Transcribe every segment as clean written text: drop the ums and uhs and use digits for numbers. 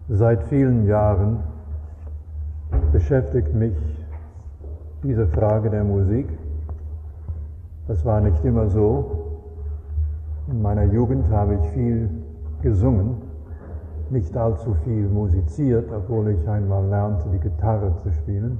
Seit vielen Jahren beschäftigt mich diese Frage der Musik. Das war nicht immer so. In meiner Jugend habe ich viel gesungen, nicht allzu viel musiziert, obwohl ich einmal lernte, die Gitarre zu spielen.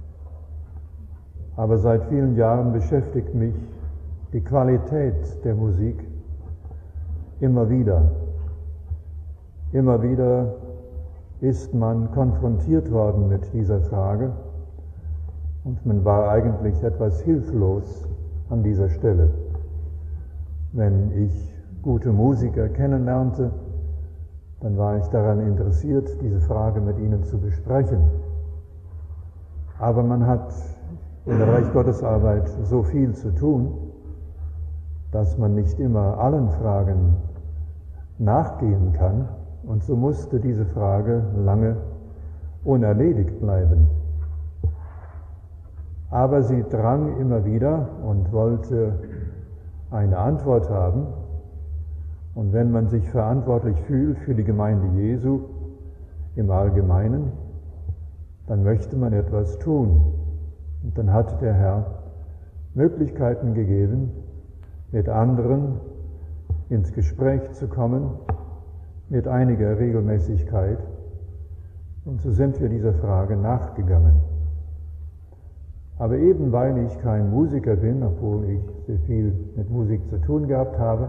Aber seit vielen Jahren beschäftigt mich die Qualität der Musik immer wieder. Immer wieder ist man konfrontiert worden mit dieser Frage und man war eigentlich etwas hilflos an dieser Stelle. Wenn ich gute Musiker kennenlernte, dann war ich daran interessiert, diese Frage mit ihnen zu besprechen. Aber man hat in der Reich Gottes Arbeit so viel zu tun, dass man nicht immer allen Fragen nachgehen kann. Und so musste diese Frage lange unerledigt bleiben. Aber sie drang immer wieder und wollte eine Antwort haben. Und wenn man sich verantwortlich fühlt für die Gemeinde Jesu im Allgemeinen, dann möchte man etwas tun. Und dann hat der Herr Möglichkeiten gegeben, mit anderen ins Gespräch zu kommen, mit einiger Regelmäßigkeit. Und so sind wir dieser Frage nachgegangen. Aber eben weil ich kein Musiker bin, obwohl ich sehr viel mit Musik zu tun gehabt habe,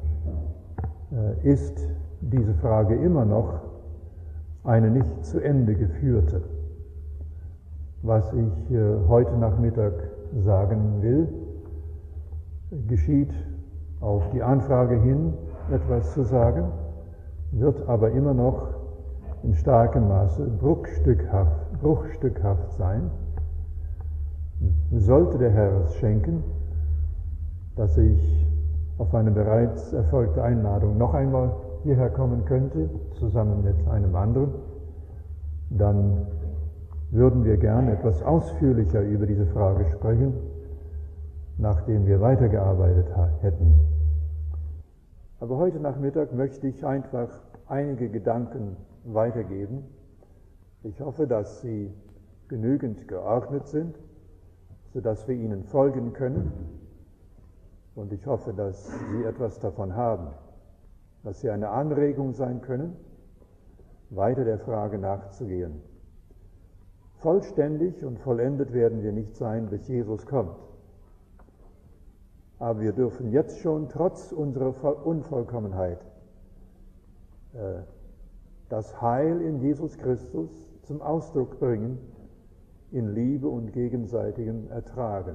ist diese Frage immer noch eine nicht zu Ende geführte. Was ich heute Nachmittag sagen will, geschieht auf die Anfrage hin, etwas zu sagen, wird aber immer noch in starkem Maße bruchstückhaft sein. Sollte der Herr es schenken, dass ich auf eine bereits erfolgte Einladung noch einmal hierher kommen könnte, zusammen mit einem anderen, dann würden wir gern etwas ausführlicher über diese Frage sprechen, nachdem wir weitergearbeitet hätten. Aber heute Nachmittag möchte ich einfach einige Gedanken weitergeben. Ich hoffe, dass sie genügend geordnet sind, sodass wir ihnen folgen können. Und ich hoffe, dass Sie etwas davon haben, dass sie eine Anregung sein können, weiter der Frage nachzugehen. Vollständig und vollendet werden wir nicht sein, bis Jesus kommt. Aber wir dürfen jetzt schon trotz unserer Unvollkommenheit das Heil in Jesus Christus zum Ausdruck bringen, in Liebe und gegenseitigem Ertragen.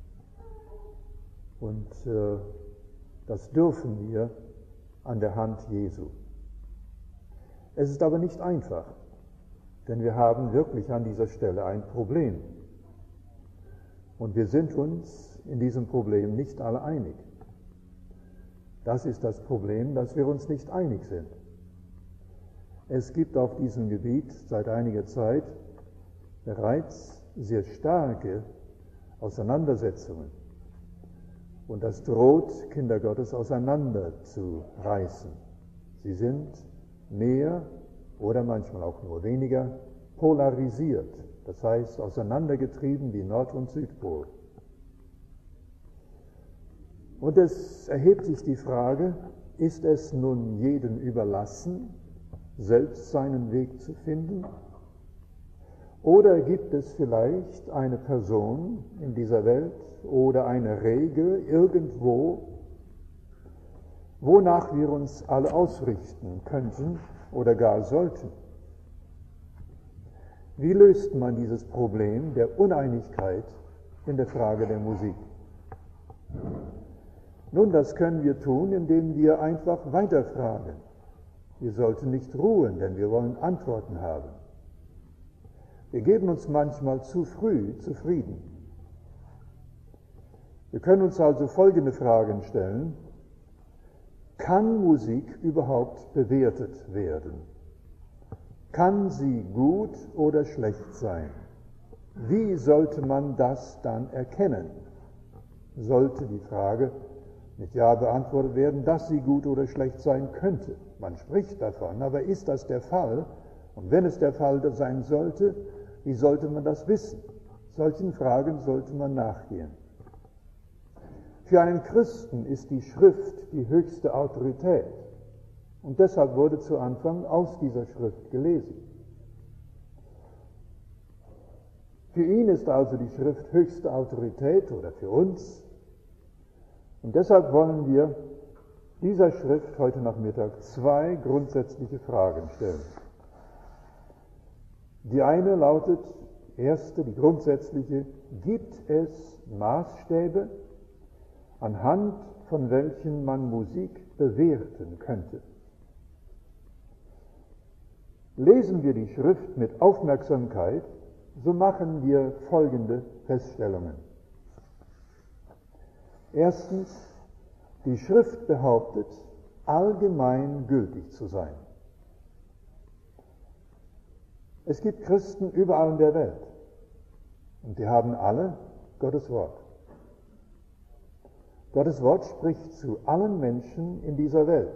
Und das dürfen wir an der Hand Jesu. Es ist aber nicht einfach, denn wir haben wirklich an dieser Stelle ein Problem. Und wir sind uns in diesem Problem nicht alle einig. Das ist das Problem, dass wir uns nicht einig sind. Es gibt auf diesem Gebiet seit einiger Zeit bereits sehr starke Auseinandersetzungen. Und das droht, Kinder Gottes auseinanderzureißen. Sie sind mehr oder manchmal auch nur weniger polarisiert, das heißt auseinandergetrieben wie Nord- und Südpol. Und es erhebt sich die Frage, ist es nun jedem überlassen, selbst seinen Weg zu finden? Oder gibt es vielleicht eine Person in dieser Welt oder eine Regel irgendwo, wonach wir uns alle ausrichten könnten oder gar sollten? Wie löst man dieses Problem der Uneinigkeit in der Frage der Musik? Nun, das können wir tun, indem wir einfach weiterfragen. Wir sollten nicht ruhen, denn wir wollen Antworten haben. Wir geben uns manchmal zu früh zufrieden. Wir können uns also folgende Fragen stellen. Kann Musik überhaupt bewertet werden? Kann sie gut oder schlecht sein? Wie sollte man das dann erkennen? Sollte die Frage mit Ja beantwortet werden, dass sie gut oder schlecht sein könnte. Man spricht davon, aber ist das der Fall, Und wenn es der Fall sein sollte, wie sollte man das wissen? Solchen Fragen sollte man nachgehen. Für einen Christen ist die Schrift die höchste Autorität. Und deshalb wurde zu Anfang aus dieser Schrift gelesen. Für ihn ist also die Schrift höchste Autorität oder für uns. Und deshalb wollen wir dieser Schrift heute Nachmittag 2 grundsätzliche Fragen stellen. Die eine lautet, erste, die grundsätzliche: Gibt es Maßstäbe, anhand von welchen man Musik bewerten könnte? Lesen wir die Schrift mit Aufmerksamkeit, so machen wir folgende Feststellungen. Erstens, die Schrift behauptet, allgemein gültig zu sein. Es gibt Christen überall in der Welt und die haben alle Gottes Wort. Gottes Wort spricht zu allen Menschen in dieser Welt,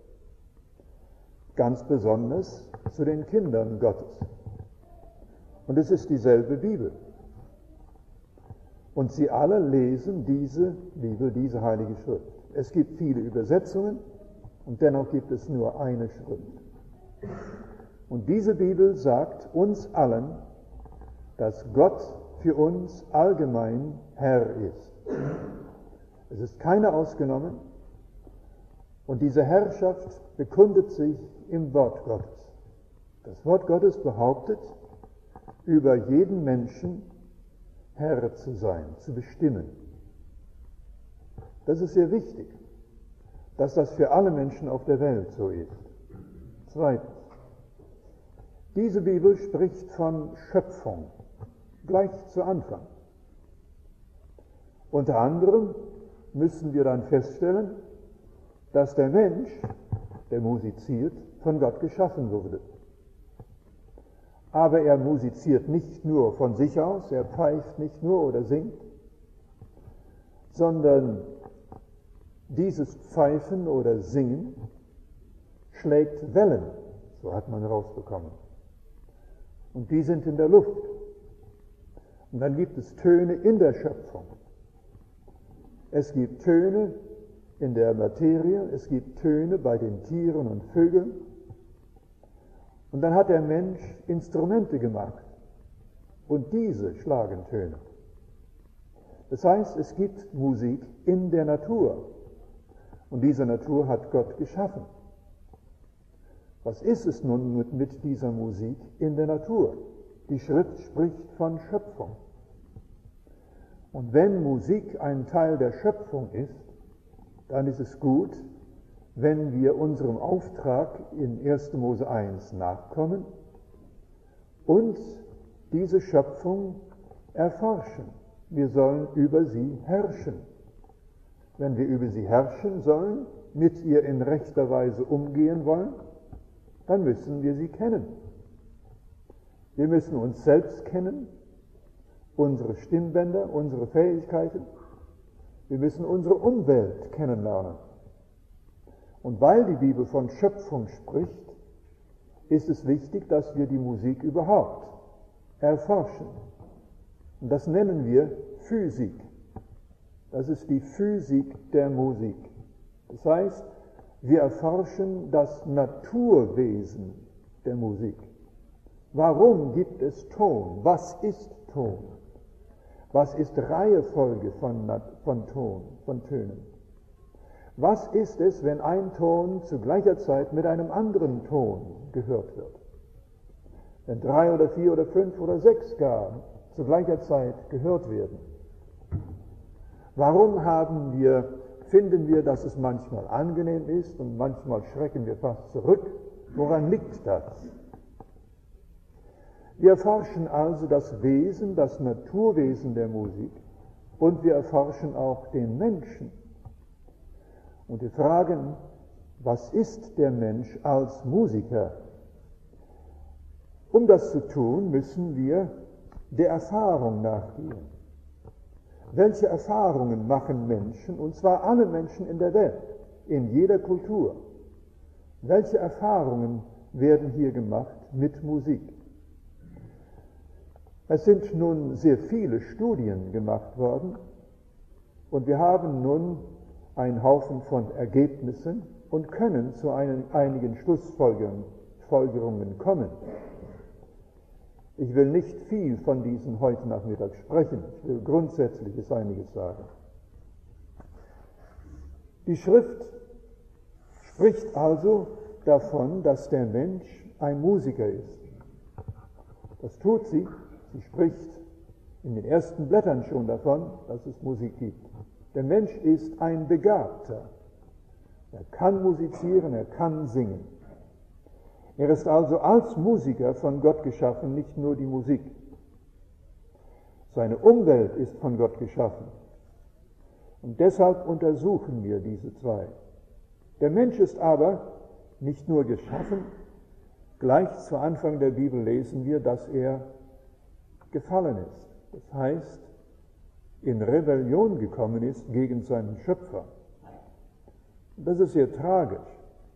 ganz besonders zu den Kindern Gottes. Und es ist dieselbe Bibel. Und sie alle lesen diese Bibel, diese Heilige Schrift. Es gibt viele Übersetzungen und dennoch gibt es nur eine Schrift. Und diese Bibel sagt uns allen, dass Gott für uns allgemein Herr ist. Es ist keiner ausgenommen und diese Herrschaft bekundet sich im Wort Gottes. Das Wort Gottes behauptet, über jeden Menschen Herr zu sein, zu bestimmen. Das ist sehr wichtig, dass das für alle Menschen auf der Welt so ist. Zweitens, diese Bibel spricht von Schöpfung, gleich zu Anfang. Unter anderem müssen wir dann feststellen, dass der Mensch, der musiziert, von Gott geschaffen wurde. Aber er musiziert nicht nur von sich aus, er pfeift nicht nur oder singt, sondern dieses Pfeifen oder Singen schlägt Wellen, so hat man herausbekommen. Und die sind in der Luft. Und dann gibt es Töne in der Schöpfung. Es gibt Töne in der Materie, es gibt Töne bei den Tieren und Vögeln. Und dann hat der Mensch Instrumente gemacht. Und diese schlagen Töne. Das heißt, es gibt Musik in der Natur. Und diese Natur hat Gott geschaffen. Was ist es nun mit dieser Musik in der Natur? Die Schrift spricht von Schöpfung. Und wenn Musik ein Teil der Schöpfung ist, dann ist es gut, wenn wir unserem Auftrag in 1. Mose 1 nachkommen und diese Schöpfung erforschen. Wir sollen über sie herrschen. Wenn wir über sie herrschen sollen, mit ihr in rechter Weise umgehen wollen, dann müssen wir sie kennen. Wir müssen uns selbst kennen, unsere Stimmbänder, unsere Fähigkeiten. Wir müssen unsere Umwelt kennenlernen. Und weil die Bibel von Schöpfung spricht, ist es wichtig, dass wir die Musik überhaupt erforschen. Und das nennen wir Physik. Das ist die Physik der Musik. Das heißt, wir erforschen das Naturwesen der Musik. Warum gibt es Ton? Was ist Ton? Was ist Reihenfolge von Tönen? Was ist es, wenn ein Ton zu gleicher Zeit mit einem anderen Ton gehört wird? Wenn 3 oder 4 oder 5 oder 6 gar zu gleicher Zeit gehört werden? Warum finden wir, dass es manchmal angenehm ist und manchmal schrecken wir fast zurück? Woran liegt das? Wir erforschen also das Wesen, das Naturwesen der Musik und wir erforschen auch den Menschen. Und wir fragen, was ist der Mensch als Musiker? Um das zu tun, müssen wir der Erfahrung nachgehen. Welche Erfahrungen machen Menschen, und zwar alle Menschen in der Welt, in jeder Kultur? Welche Erfahrungen werden hier gemacht mit Musik. Es sind nun sehr viele Studien gemacht worden und wir haben nun einen Haufen von Ergebnissen und können zu einigen Schlussfolgerungen kommen. Ich will nicht viel von diesen heute Nachmittag sprechen, ich will Grundsätzliches einiges sagen. Die Schrift spricht also davon, dass der Mensch ein Musiker ist. Das tut sie. Sie spricht in den ersten Blättern schon davon, dass es Musik gibt. Der Mensch ist ein Begabter. Er kann musizieren, er kann singen. Er ist also als Musiker von Gott geschaffen, nicht nur die Musik. Seine Umwelt ist von Gott geschaffen. Und deshalb untersuchen wir diese zwei. Der Mensch ist aber nicht nur geschaffen, gleich zu Anfang der Bibel lesen wir, dass er gefallen ist. Das heißt, in Rebellion gekommen ist gegen seinen Schöpfer. Das ist sehr tragisch.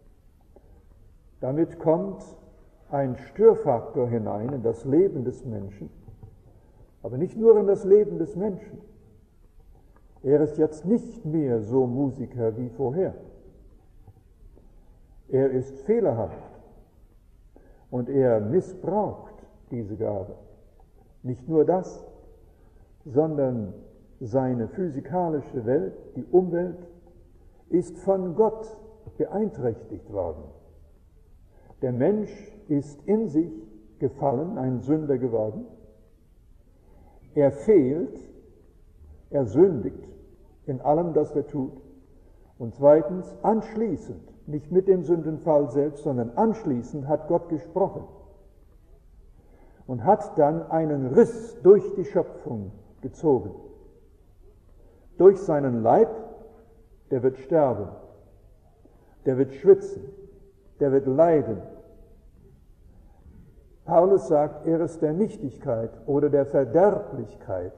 Damit kommt ein Störfaktor hinein in das Leben des Menschen, aber nicht nur in das Leben des Menschen. Er ist jetzt nicht mehr so Musiker wie vorher. Er ist fehlerhaft und er missbraucht diese Gabe. Nicht nur das, sondern seine physikalische Welt, die Umwelt, ist von Gott beeinträchtigt worden. Der Mensch ist in sich gefallen, ein Sünder geworden. Er fehlt, er sündigt in allem, das er tut. Und zweitens, anschließend, nicht mit dem Sündenfall selbst, sondern anschließend hat Gott gesprochen und hat dann einen Riss durch die Schöpfung gezogen. Durch seinen Leib, der wird sterben, der wird schwitzen, der wird leiden. Paulus sagt, er ist der Nichtigkeit oder der Verderblichkeit,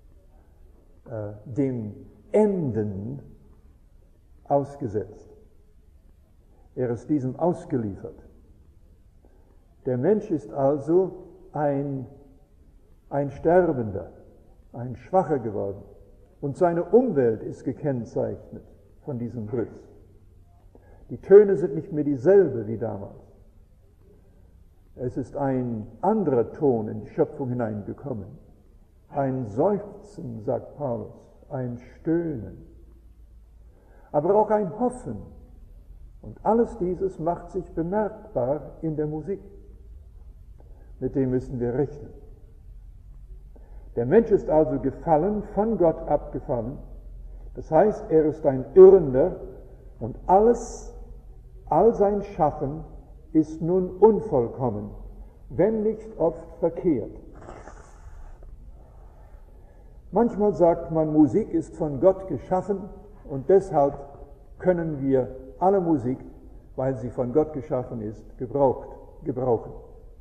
dem Enden ausgesetzt. Er ist diesem ausgeliefert. Der Mensch ist also ein Sterbender, ein Schwacher geworden. Und seine Umwelt ist gekennzeichnet von diesem Riss. Die Töne sind nicht mehr dieselbe wie damals. Es ist ein anderer Ton in die Schöpfung hineingekommen. Ein Seufzen, sagt Paulus, ein Stöhnen, aber auch ein Hoffen. Und alles dieses macht sich bemerkbar in der Musik. Mit dem müssen wir rechnen. Der Mensch ist also gefallen, von Gott abgefallen. Das heißt, er ist ein Irrender und all sein Schaffen ist nun unvollkommen, wenn nicht oft verkehrt. Manchmal sagt man, Musik ist von Gott geschaffen und deshalb können wir alle Musik, weil sie von Gott geschaffen ist, gebrauchen.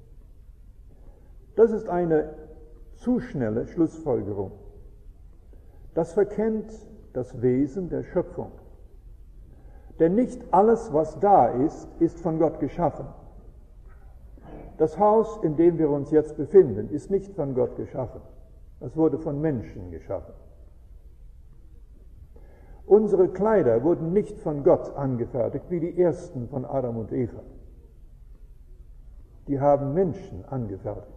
Das ist eine zu schnelle Schlussfolgerung. Das verkennt das Wesen der Schöpfung. Denn nicht alles, was da ist, ist von Gott geschaffen. Das Haus, in dem wir uns jetzt befinden, ist nicht von Gott geschaffen. Es wurde von Menschen geschaffen. Unsere Kleider wurden nicht von Gott angefertigt, wie die ersten von Adam und Eva. Die haben Menschen angefertigt.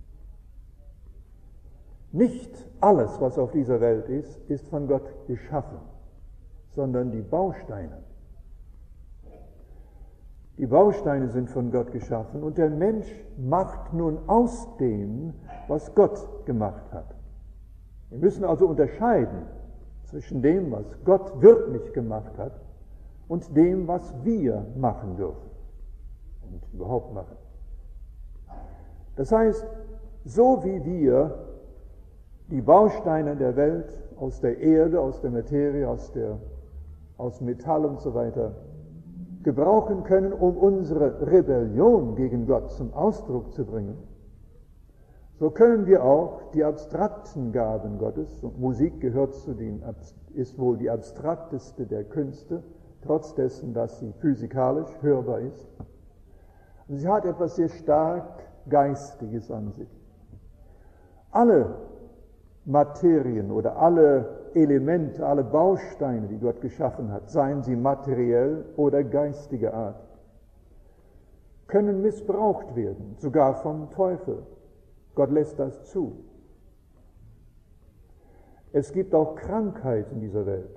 Nicht alles, was auf dieser Welt ist von Gott geschaffen, sondern die Bausteine. Die Bausteine sind von Gott geschaffen und der Mensch macht nun aus dem, was Gott gemacht hat. Wir müssen also unterscheiden zwischen dem, was Gott wirklich gemacht hat und dem, was wir machen dürfen und überhaupt machen. Das heißt, so wie wir die Bausteine der Welt aus der Erde, aus der Materie, aus Metall und so weiter gebrauchen können, um unsere Rebellion gegen Gott zum Ausdruck zu bringen, so können wir auch die abstrakten Gaben Gottes, und Musik gehört ist wohl die abstrakteste der Künste, trotz dessen, dass sie physikalisch hörbar ist, Sie hat etwas sehr stark Geistiges an sich. Alle Materien oder alle Elemente, alle Bausteine, die Gott geschaffen hat, seien sie materiell oder geistiger Art, können missbraucht werden, sogar vom Teufel. Gott lässt das zu. Es gibt auch Krankheit in dieser Welt.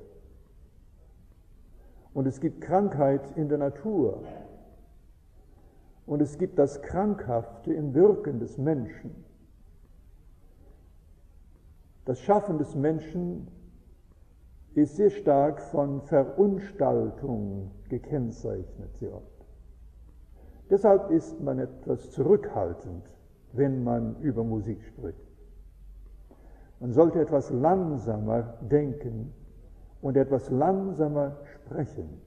Und es gibt Krankheit in der Natur. Und es gibt das Krankhafte im Wirken des Menschen. Das Schaffen des Menschen ist sehr stark von Verunstaltung gekennzeichnet, sehr oft. Deshalb ist man etwas zurückhaltend, wenn man über Musik spricht. Man sollte etwas langsamer denken und etwas langsamer sprechen.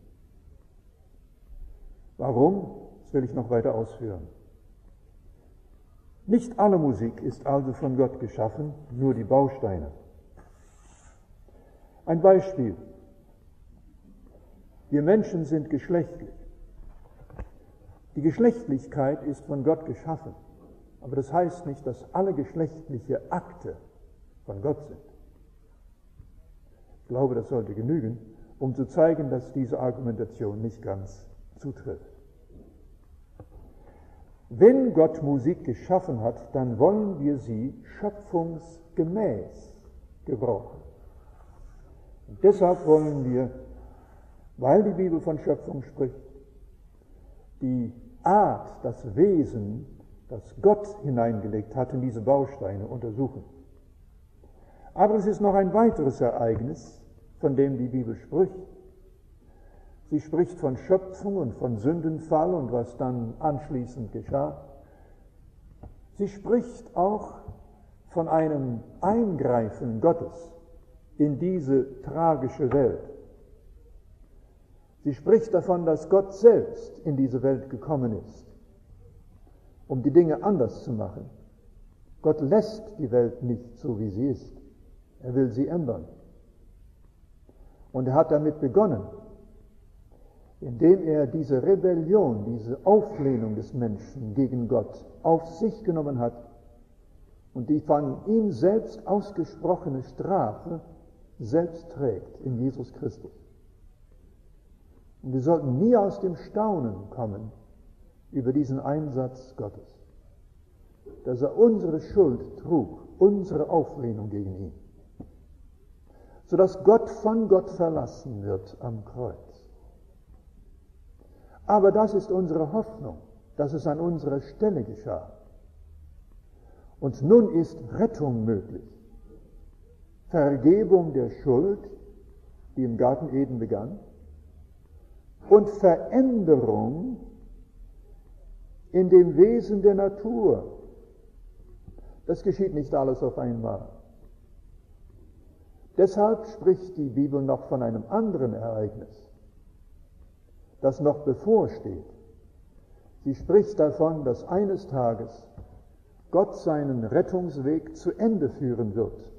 Warum? Das will ich noch weiter ausführen. Nicht alle Musik ist also von Gott geschaffen, nur die Bausteine. Ein Beispiel. Wir Menschen sind geschlechtlich. Die Geschlechtlichkeit ist von Gott geschaffen, aber das heißt nicht, dass alle geschlechtliche Akte von Gott sind. Ich glaube, das sollte genügen, um zu zeigen, dass diese Argumentation nicht ganz zutrifft. Wenn Gott Musik geschaffen hat, dann wollen wir sie schöpfungsgemäß gebrauchen. Und deshalb wollen wir, weil die Bibel von Schöpfung spricht, die Art, das Wesen, das Gott hineingelegt hat in diese Bausteine untersuchen. Aber es ist noch ein weiteres Ereignis, von dem die Bibel spricht. Sie spricht von Schöpfung und von Sündenfall und was dann anschließend geschah. Sie spricht auch von einem Eingreifen Gottes in diese tragische Welt. Sie spricht davon, dass Gott selbst in diese Welt gekommen ist, um die Dinge anders zu machen. Gott lässt die Welt nicht so, wie sie ist. Er will sie ändern. Und er hat damit begonnen, indem er diese Rebellion, diese Auflehnung des Menschen gegen Gott auf sich genommen hat und die von ihm selbst ausgesprochene Strafe selbst trägt in Jesus Christus. Und wir sollten nie aus dem Staunen kommen über diesen Einsatz Gottes, dass er unsere Schuld trug, unsere Auflehnung gegen ihn, sodass Gott von Gott verlassen wird am Kreuz. Aber das ist unsere Hoffnung, dass es an unserer Stelle geschah. Und nun ist Rettung möglich. Vergebung der Schuld, die im Garten Eden begann, und Veränderung in dem Wesen der Natur. Das geschieht nicht alles auf einmal. Deshalb spricht die Bibel noch von einem anderen Ereignis, das noch bevorsteht. Sie spricht davon, dass eines Tages Gott seinen Rettungsweg zu Ende führen wird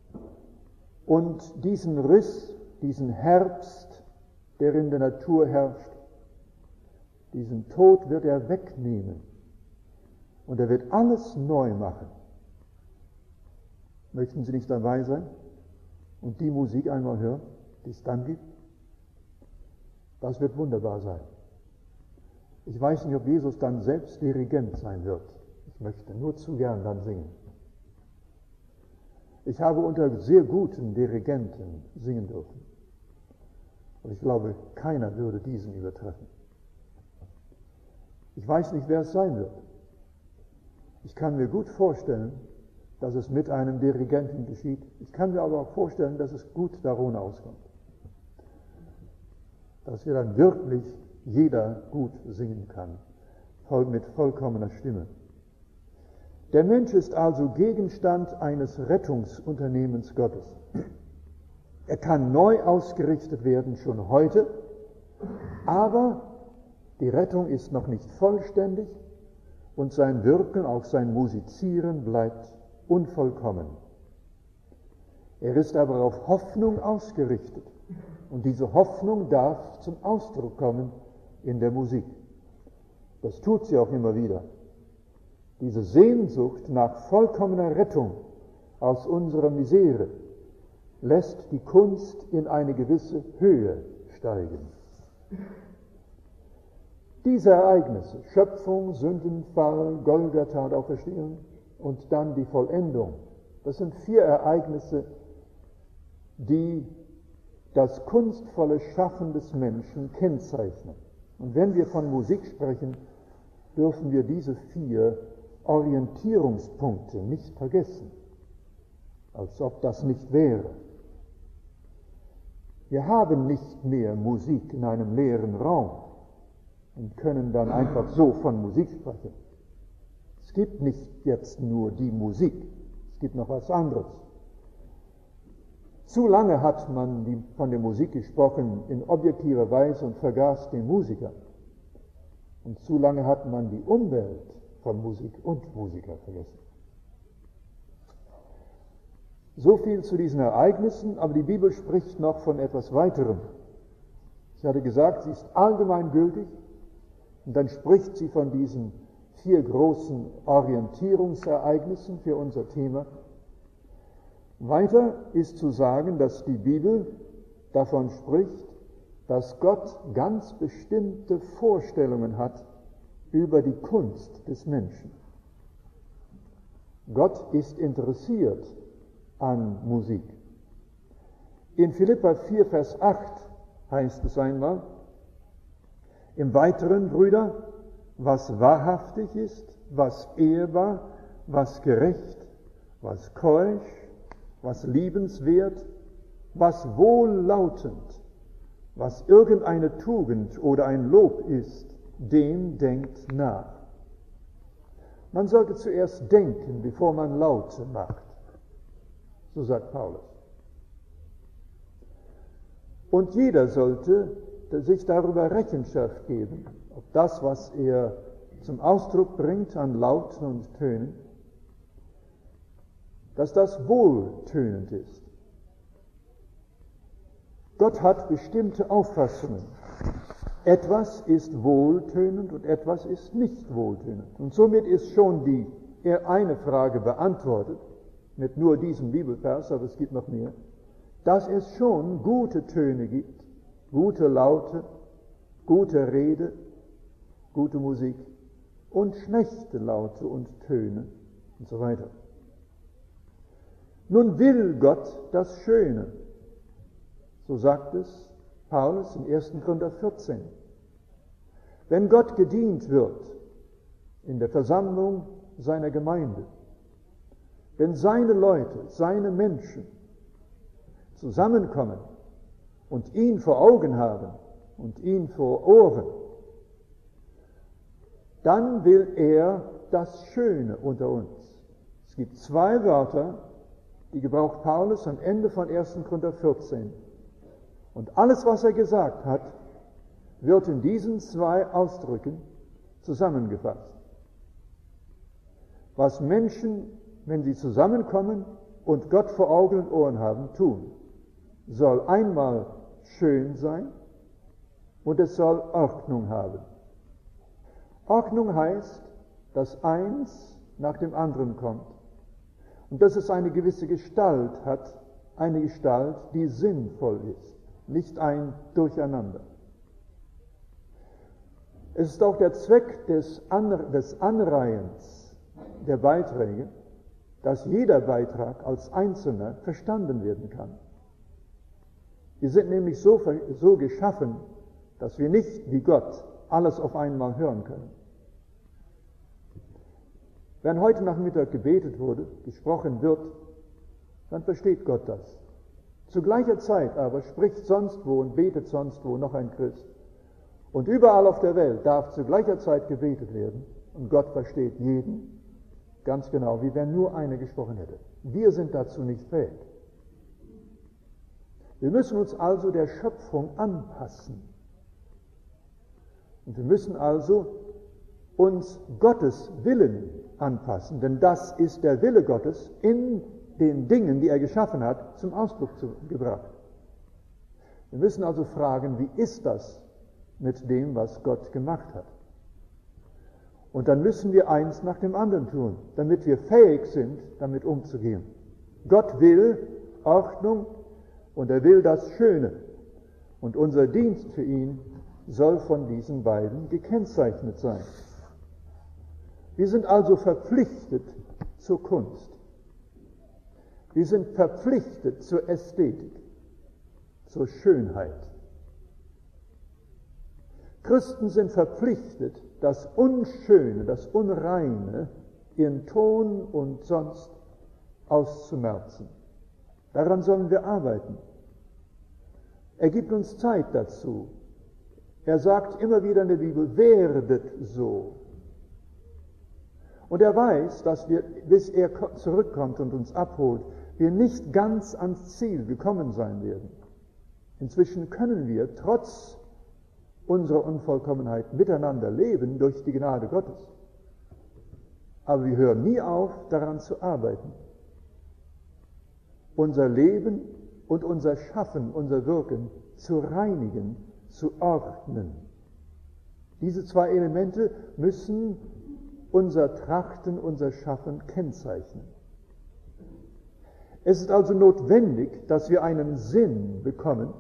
und diesen Riss, diesen Herbst, der in der Natur herrscht, diesen Tod wird er wegnehmen und er wird alles neu machen. Möchten Sie nicht dabei sein und die Musik einmal hören, die es dann gibt? Das wird wunderbar sein. Ich weiß nicht, ob Jesus dann selbst Dirigent sein wird. Ich möchte nur zu gern dann singen. Ich habe unter sehr guten Dirigenten singen dürfen. Und ich glaube, keiner würde diesen übertreffen. Ich weiß nicht, wer es sein wird. Ich kann mir gut vorstellen, dass es mit einem Dirigenten geschieht. Ich kann mir aber auch vorstellen, dass es gut darunter auskommt. Dass wir dann wirklich jeder gut singen kann, mit vollkommener Stimme. Der Mensch ist also Gegenstand eines Rettungsunternehmens Gottes. Er kann neu ausgerichtet werden, schon heute, aber die Rettung ist noch nicht vollständig und sein Wirken, auch sein Musizieren bleibt unvollkommen. Er ist aber auf Hoffnung ausgerichtet und diese Hoffnung darf zum Ausdruck kommen in der Musik. Das tut sie auch immer wieder. Diese Sehnsucht nach vollkommener Rettung aus unserer Misere lässt die Kunst in eine gewisse Höhe steigen. Diese Ereignisse, Schöpfung, Sündenfall, Golgatha und Auferstehung und dann die Vollendung, das sind 4 Ereignisse, die das kunstvolle Schaffen des Menschen kennzeichnen. Und wenn wir von Musik sprechen, dürfen wir diese 4 Orientierungspunkte nicht vergessen, als ob das nicht wäre. Wir haben nicht mehr Musik in einem leeren Raum und können dann einfach so von Musik sprechen. Es gibt nicht jetzt nur die Musik, es gibt noch was anderes. Zu lange hat man von der Musik gesprochen in objektiver Weise und vergaß den Musiker. Und zu lange hat man die Umwelt von Musik und Musiker vergessen. So viel zu diesen Ereignissen, aber die Bibel spricht noch von etwas weiterem. Ich hatte gesagt, sie ist allgemeingültig und dann spricht sie von diesen 4 großen Orientierungsereignissen für unser Thema. Weiter ist zu sagen, dass die Bibel davon spricht, dass Gott ganz bestimmte Vorstellungen hat über die Kunst des Menschen. Gott ist interessiert an Musik. In Philipper 4, Vers 8 heißt es einmal, im Weiteren, Brüder, was wahrhaftig ist, was ehrbar, was gerecht, was keusch, was liebenswert, was wohllautend, was irgendeine Tugend oder ein Lob ist, dem denkt nach. Man sollte zuerst denken, bevor man Laute macht. So sagt Paulus. Und jeder sollte sich darüber Rechenschaft geben, ob das, was er zum Ausdruck bringt an Lauten und Tönen, dass das wohltönend ist. Gott hat bestimmte Auffassungen. Etwas ist wohltönend und etwas ist nicht wohltönend. Und somit ist schon die eine Frage beantwortet, mit nur diesem Bibelvers, aber es gibt noch mehr, dass es schon gute Töne gibt, gute Laute, gute Rede, gute Musik und schlechte Laute und Töne und so weiter. Nun will Gott das Schöne, so sagt es Paulus in 1. Korinther 14. Wenn Gott gedient wird in der Versammlung seiner Gemeinde, wenn seine Leute, seine Menschen zusammenkommen und ihn vor Augen haben und ihn vor Ohren, dann will er das Schöne unter uns. Es gibt 2 Wörter, die gebraucht Paulus am Ende von 1. Korinther 14. Und alles, was er gesagt hat, wird in diesen 2 Ausdrücken zusammengefasst. Was Menschen, wenn sie zusammenkommen und Gott vor Augen und Ohren haben, tun, soll einmal schön sein und es soll Ordnung haben. Ordnung heißt, dass eins nach dem anderen kommt und dass es eine gewisse Gestalt hat, eine Gestalt, die sinnvoll ist, nicht ein Durcheinander. Es ist auch der Zweck des Anreihens der Beiträge, dass jeder Beitrag als Einzelner verstanden werden kann. Wir sind nämlich so geschaffen, dass wir nicht wie Gott alles auf einmal hören können. Wenn heute Nachmittag gebetet wurde, gesprochen wird, dann versteht Gott das. Zu gleicher Zeit aber spricht sonst wo und betet sonst wo noch ein Christ. Und überall auf der Welt darf zu gleicher Zeit gebetet werden und Gott versteht jeden ganz genau, wie wenn nur einer gesprochen hätte. Wir sind dazu nicht fähig. Wir müssen uns also der Schöpfung anpassen. Und wir müssen also uns Gottes Willen anpassen, denn das ist der Wille Gottes in den Dingen, die er geschaffen hat, zum Ausdruck gebracht. Wir müssen also fragen, wie ist das mit dem, was Gott gemacht hat? Und dann müssen wir eins nach dem anderen tun, damit wir fähig sind, damit umzugehen. Gott will Ordnung und er will das Schöne. Und unser Dienst für ihn soll von diesen beiden gekennzeichnet sein. Wir sind also verpflichtet zur Kunst. Wir sind verpflichtet zur Ästhetik, zur Schönheit. Christen sind verpflichtet, das Unschöne, das Unreine in Ton und sonst auszumerzen. Daran sollen wir arbeiten. Er gibt uns Zeit dazu. Er sagt immer wieder in der Bibel, werdet so. Und er weiß, dass wir, bis er zurückkommt und uns abholt, wir nicht ganz ans Ziel gekommen sein werden. Inzwischen können wir trotz unserer Unvollkommenheit miteinander leben durch die Gnade Gottes. Aber wir hören nie auf, daran zu arbeiten. Unser Leben und unser Schaffen, unser Wirken zu reinigen, zu ordnen. Diese zwei Elemente müssen unser Trachten, unser Schaffen kennzeichnen. Es ist also notwendig, dass wir einen Sinn bekommen,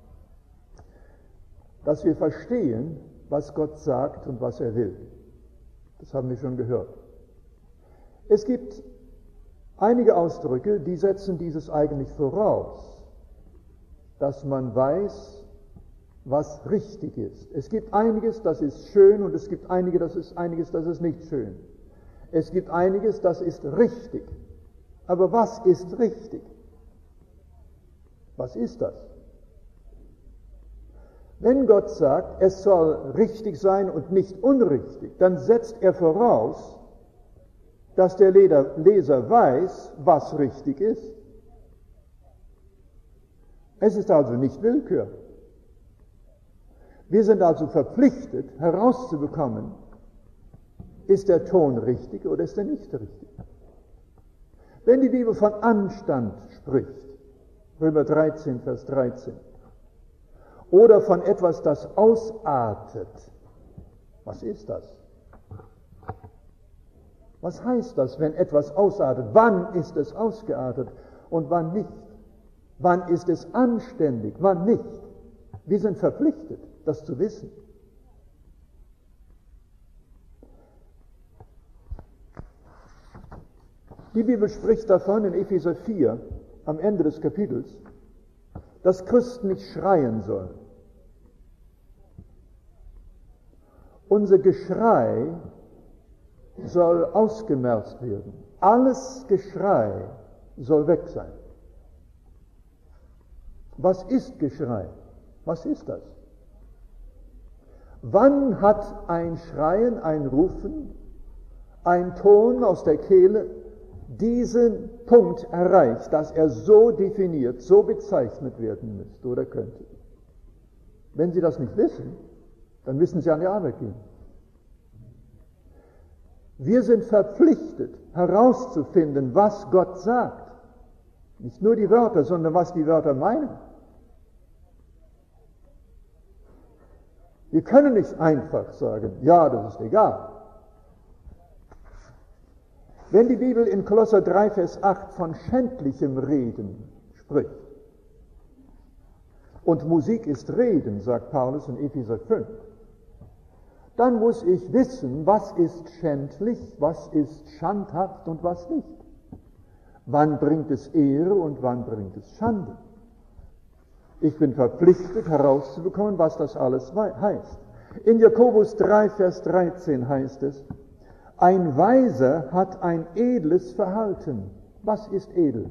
dass wir verstehen, was Gott sagt und was er will. Das haben wir schon gehört. Es gibt einige Ausdrücke, die setzen dieses eigentlich voraus, dass man weiß, was richtig ist. Es gibt einiges, das ist schön, und es gibt einiges, das ist nicht schön. Es gibt einiges, das ist richtig. Aber was ist richtig? Was ist das? Wenn Gott sagt, es soll richtig sein und nicht unrichtig, dann setzt er voraus, dass der Leser weiß, was richtig ist. Es ist also nicht Willkür. Wir sind also verpflichtet, herauszubekommen, ist der Ton richtig oder ist er nicht richtig. Wenn die Bibel von Anstand spricht, Römer 13, Vers 13, oder von etwas, das ausartet, was ist das? Was heißt das, wenn etwas ausartet? Wann ist es ausgeartet und wann nicht? Wann ist es anständig, wann nicht? Wir sind verpflichtet, das zu wissen. Die Bibel spricht davon in Epheser 4, am Ende des Kapitels, dass Christen nicht schreien sollen. Unser Geschrei soll ausgemerzt werden. Alles Geschrei soll weg sein. Was ist Geschrei? Was ist das? Wann hat ein Schreien, ein Rufen, ein Ton aus der Kehle diesen Punkt erreicht, dass er so definiert, so bezeichnet werden müsste oder könnte? Wenn Sie das nicht wissen, dann müssen Sie an die Arbeit gehen. Wir sind verpflichtet, herauszufinden, was Gott sagt. Nicht nur die Wörter, sondern was die Wörter meinen. Wir können nicht einfach sagen, ja, das ist egal. Wenn die Bibel in Kolosser 3, Vers 8 von schändlichem Reden spricht, und Musik ist Reden, sagt Paulus in Epheser 5, dann muss ich wissen, was ist schändlich, was ist schandhaft und was nicht. Wann bringt es Ehre und wann bringt es Schande? Ich bin verpflichtet herauszubekommen, was das alles heißt. In Jakobus 3, Vers 13 heißt es, ein Weiser hat ein edles Verhalten. Was ist edel?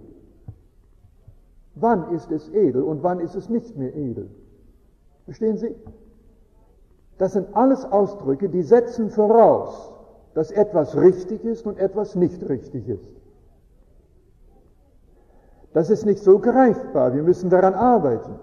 Wann ist es edel und wann ist es nicht mehr edel? Verstehen Sie? Das sind alles Ausdrücke, die setzen voraus, dass etwas richtig ist und etwas nicht richtig ist. Das ist nicht so greifbar, wir müssen daran arbeiten.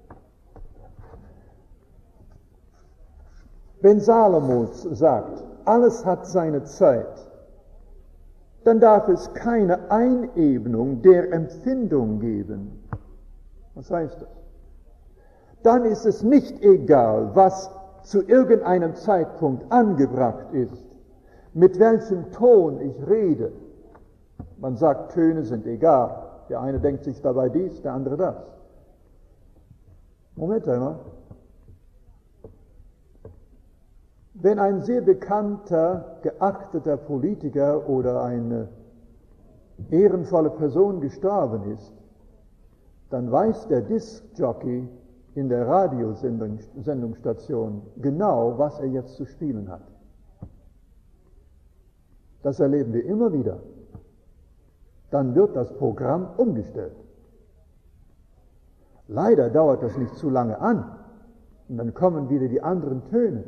Wenn Salomo sagt, alles hat seine Zeit, dann darf es keine Einebnung der Empfindung geben. Was heißt das? Dann ist es nicht egal, was zu irgendeinem Zeitpunkt angebracht ist. mit welchem Ton ich rede. Man sagt, Töne sind egal. Der eine denkt sich dabei dies, der andere das. Moment einmal. Wenn ein sehr bekannter, geachteter Politiker oder eine ehrenvolle Person gestorben ist, dann weiß der Diskjockey in der Radiosendungsstation genau, was er jetzt zu spielen hat. Das erleben wir immer wieder. Dann wird das Programm umgestellt. Leider dauert das nicht zu lange an und dann kommen wieder die anderen Töne.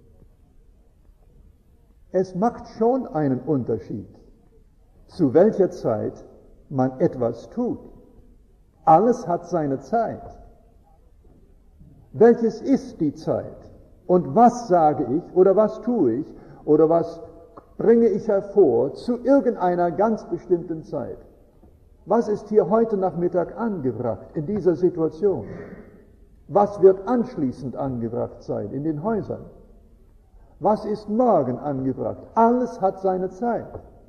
Es macht schon einen Unterschied, zu welcher Zeit man etwas tut. Alles hat seine Zeit. Welches ist die Zeit? Und was sage ich oder was tue ich oder was bringe ich hervor zu irgendeiner ganz bestimmten Zeit? Was ist hier heute Nachmittag angebracht in dieser Situation? Was wird anschließend angebracht sein in den Häusern? Was ist morgen angebracht? Alles hat seine Zeit.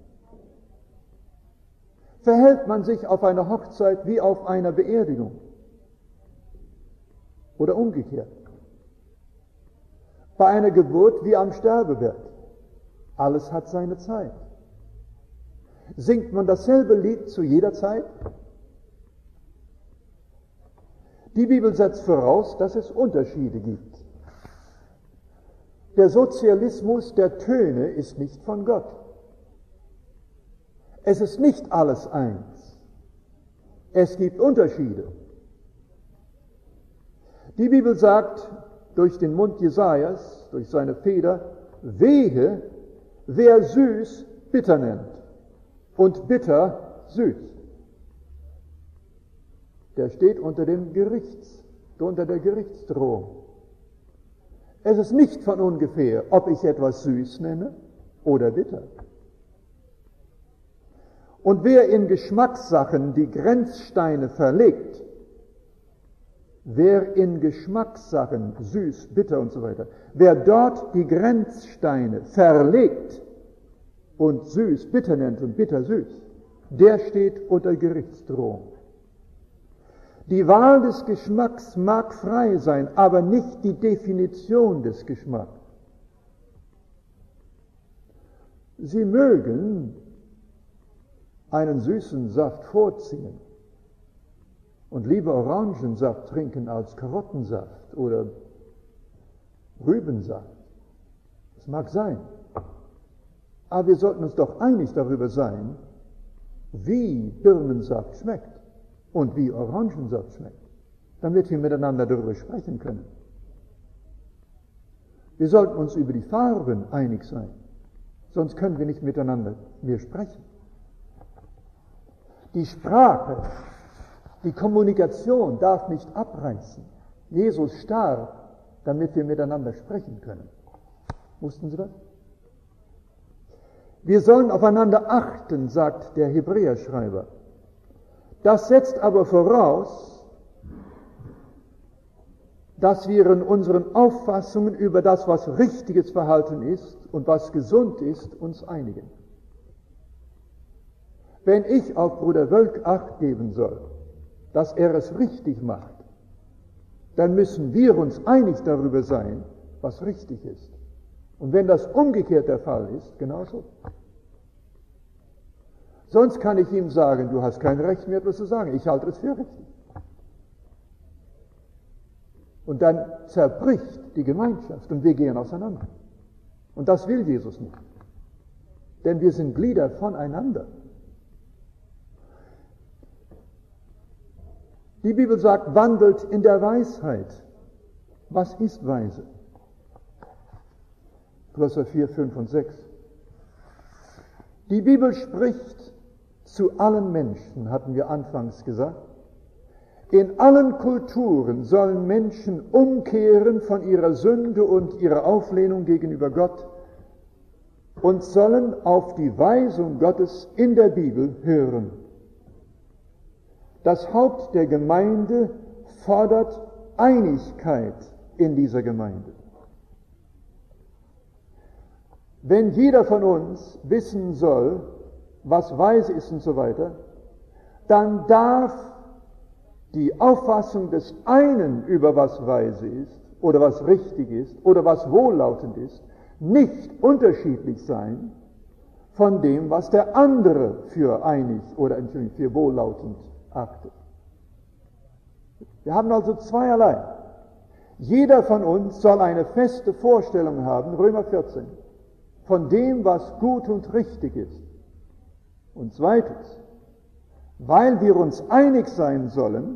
Verhält man sich auf einer Hochzeit wie auf einer Beerdigung? Oder umgekehrt? Bei einer Geburt wie am Sterbebett? Alles hat seine Zeit. Singt man dasselbe Lied zu jeder Zeit? Die Bibel setzt voraus, dass es Unterschiede gibt. Der Sozialismus der Töne ist nicht von Gott. Es ist nicht alles eins. Es gibt Unterschiede. Die Bibel sagt durch den Mund Jesajas, durch seine Feder, wehe, wer süß bitter nennt und bitter süß. Der steht unter der Gerichtsdrohung. Es ist nicht von ungefähr, ob ich etwas süß nenne oder bitter. Und wer in Geschmackssachen die Grenzsteine verlegt, wer in Geschmackssachen süß, bitter und so weiter, wer dort die Grenzsteine verlegt und süß bitter nennt und bitter süß, der steht unter Gerichtsdrohung. Die Wahl des Geschmacks mag frei sein, aber nicht die Definition des Geschmacks. Sie mögen einen süßen Saft vorziehen und lieber Orangensaft trinken als Karottensaft oder Rübensaft. Das mag sein. Aber wir sollten uns doch einig darüber sein, wie Birnensaft schmeckt und wie Orangensaft schmeckt, damit wir miteinander darüber sprechen können. Wir sollten uns über die Farben einig sein, sonst können wir nicht miteinander mehr sprechen. Die Sprache, die Kommunikation darf nicht abreißen. Jesus starb, damit wir miteinander sprechen können. Wussten Sie das? Wir sollen aufeinander achten, sagt der Hebräerschreiber. Das setzt aber voraus, dass wir in unseren Auffassungen über das, was richtiges Verhalten ist und was gesund ist, uns einigen. Wenn ich auf Bruder Wölk Acht geben soll, dass er es richtig macht, dann müssen wir uns einig darüber sein, was richtig ist. Und wenn das umgekehrt der Fall ist, genauso. Sonst kann ich ihm sagen, du hast kein Recht mehr, etwas zu sagen. Ich halte es für richtig. Und dann zerbricht die Gemeinschaft und wir gehen auseinander. Und das will Jesus nicht. Denn wir sind Glieder voneinander. Die Bibel sagt, wandelt in der Weisheit. Was ist Weise? Kolosser 4, 5 und 6. Die Bibel spricht zu allen Menschen, hatten wir anfangs gesagt. In allen Kulturen sollen Menschen umkehren von ihrer Sünde und ihrer Auflehnung gegenüber Gott und sollen auf die Weisung Gottes in der Bibel hören. Das Haupt der Gemeinde fordert Einigkeit in dieser Gemeinde. wenn jeder von uns wissen soll, was weise ist und so weiter, dann darf die Auffassung des einen über was weise ist oder was richtig ist oder was wohllautend ist, nicht unterschiedlich sein von dem, was der andere für einig oder für wohllautend achtet. Wir haben also zweierlei. Jeder von uns soll eine feste Vorstellung haben, Römer 14, von dem, was gut und richtig ist. Und zweitens, weil wir uns einig sein sollen,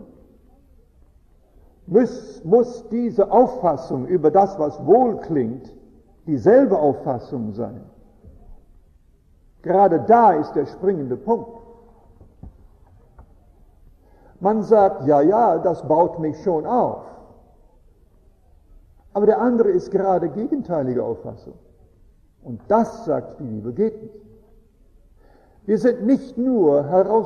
muss diese Auffassung über das, was wohl klingt, dieselbe Auffassung sein. Gerade da ist der springende Punkt. Man sagt, ja, das baut mich schon auf. Aber der andere ist gerade gegenteilige Auffassung. Und das, sagt die Bibel, geht nicht. Wir sind nicht nur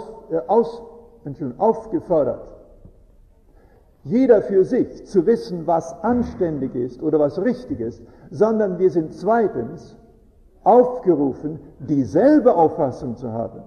aufgefordert, jeder für sich zu wissen, was anständig ist oder was richtig ist, sondern wir sind zweitens aufgerufen, dieselbe Auffassung zu haben.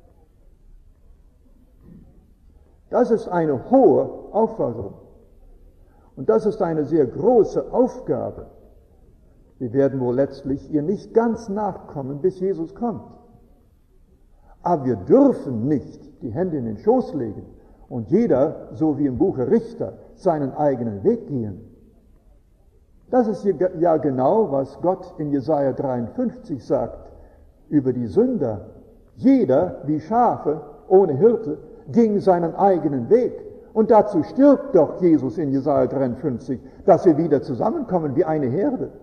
Das ist eine hohe Aufforderung. Und das ist eine sehr große Aufgabe. Wir werden wohl letztlich ihr nicht ganz nachkommen, bis Jesus kommt. Aber wir dürfen nicht die Hände in den Schoß legen und jeder, so wie im Buche Richter, seinen eigenen Weg gehen. Das ist ja genau, was Gott in Jesaja 53 sagt über die Sünder. Jeder, wie Schafe ohne Hirte, ging seinen eigenen Weg. Und dazu stirbt doch Jesus in Jesaja 53, dass wir wieder zusammenkommen wie eine Herde.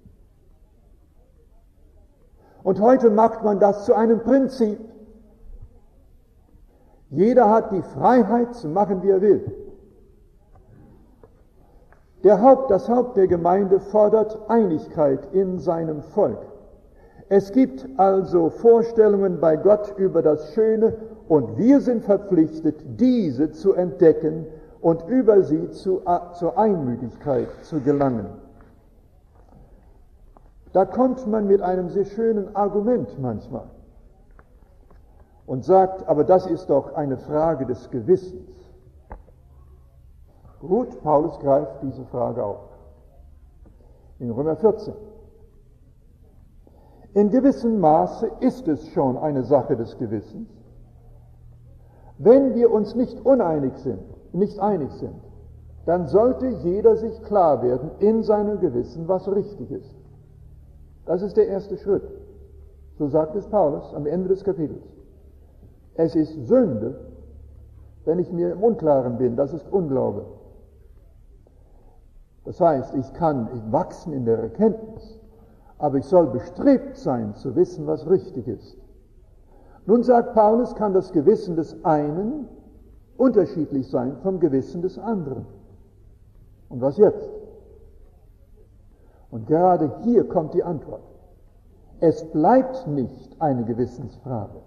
Und heute macht man das zu einem Prinzip. Jeder hat die Freiheit zu machen, wie er will. Das Haupt der Gemeinde fordert Einigkeit in seinem Volk. Es gibt also Vorstellungen bei Gott über das Schöne und wir sind verpflichtet, diese zu entdecken und über sie zur Einmütigkeit zu gelangen. Da kommt man mit einem sehr schönen Argument manchmal und sagt, aber das ist doch eine Frage des Gewissens. Gut, Paulus greift diese Frage auf. In Römer 14. In gewissem Maße ist es schon eine Sache des Gewissens, wenn wir uns nicht einig sind, dann sollte jeder sich klar werden in seinem Gewissen, was richtig ist. Das ist der erste Schritt. So sagt es Paulus am Ende des Kapitels. Es ist Sünde, wenn ich mir im Unklaren bin, das ist Unglaube. Das heißt, ich kann wachsen in der Erkenntnis, aber ich soll bestrebt sein, zu wissen, was richtig ist. Nun sagt Paulus, kann das Gewissen des einen unterschiedlich sein vom Gewissen des anderen. Und was jetzt? Und gerade hier kommt die Antwort. Es bleibt nicht eine Gewissensfrage.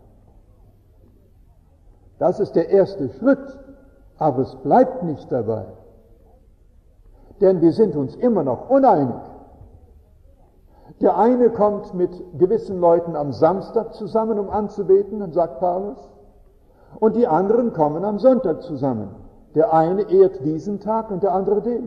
Das ist der erste Schritt, aber es bleibt nicht dabei. Denn wir sind uns immer noch uneinig. Der eine kommt mit gewissen Leuten am Samstag zusammen, um anzubeten, dann sagt Paulus, und die anderen kommen am Sonntag zusammen. Der eine ehrt diesen Tag und der andere den.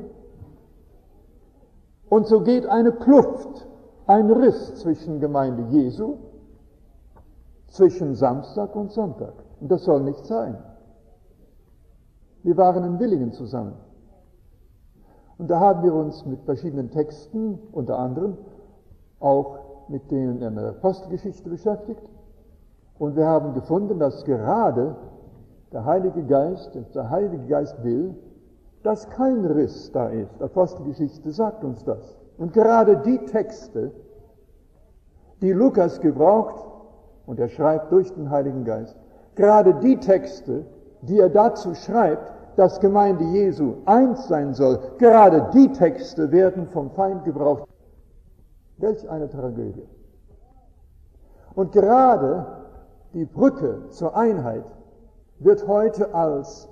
Und so geht eine Kluft, ein Riss zwischen Gemeinde Jesu, zwischen Samstag und Sonntag. Und das soll nicht sein. Wir waren in Willingen zusammen. Und da haben wir uns mit verschiedenen Texten, unter anderem auch mit denen in der Apostelgeschichte beschäftigt. Und wir haben gefunden, dass gerade der Heilige Geist will, dass kein Riss da ist. Apostelgeschichte sagt uns das. Und gerade die Texte, die Lukas gebraucht, und er schreibt durch den Heiligen Geist, gerade die Texte, die er dazu schreibt, dass Gemeinde Jesu eins sein soll, gerade die Texte werden vom Feind gebraucht. Welch eine Tragödie. Und gerade die Brücke zur Einheit wird heute als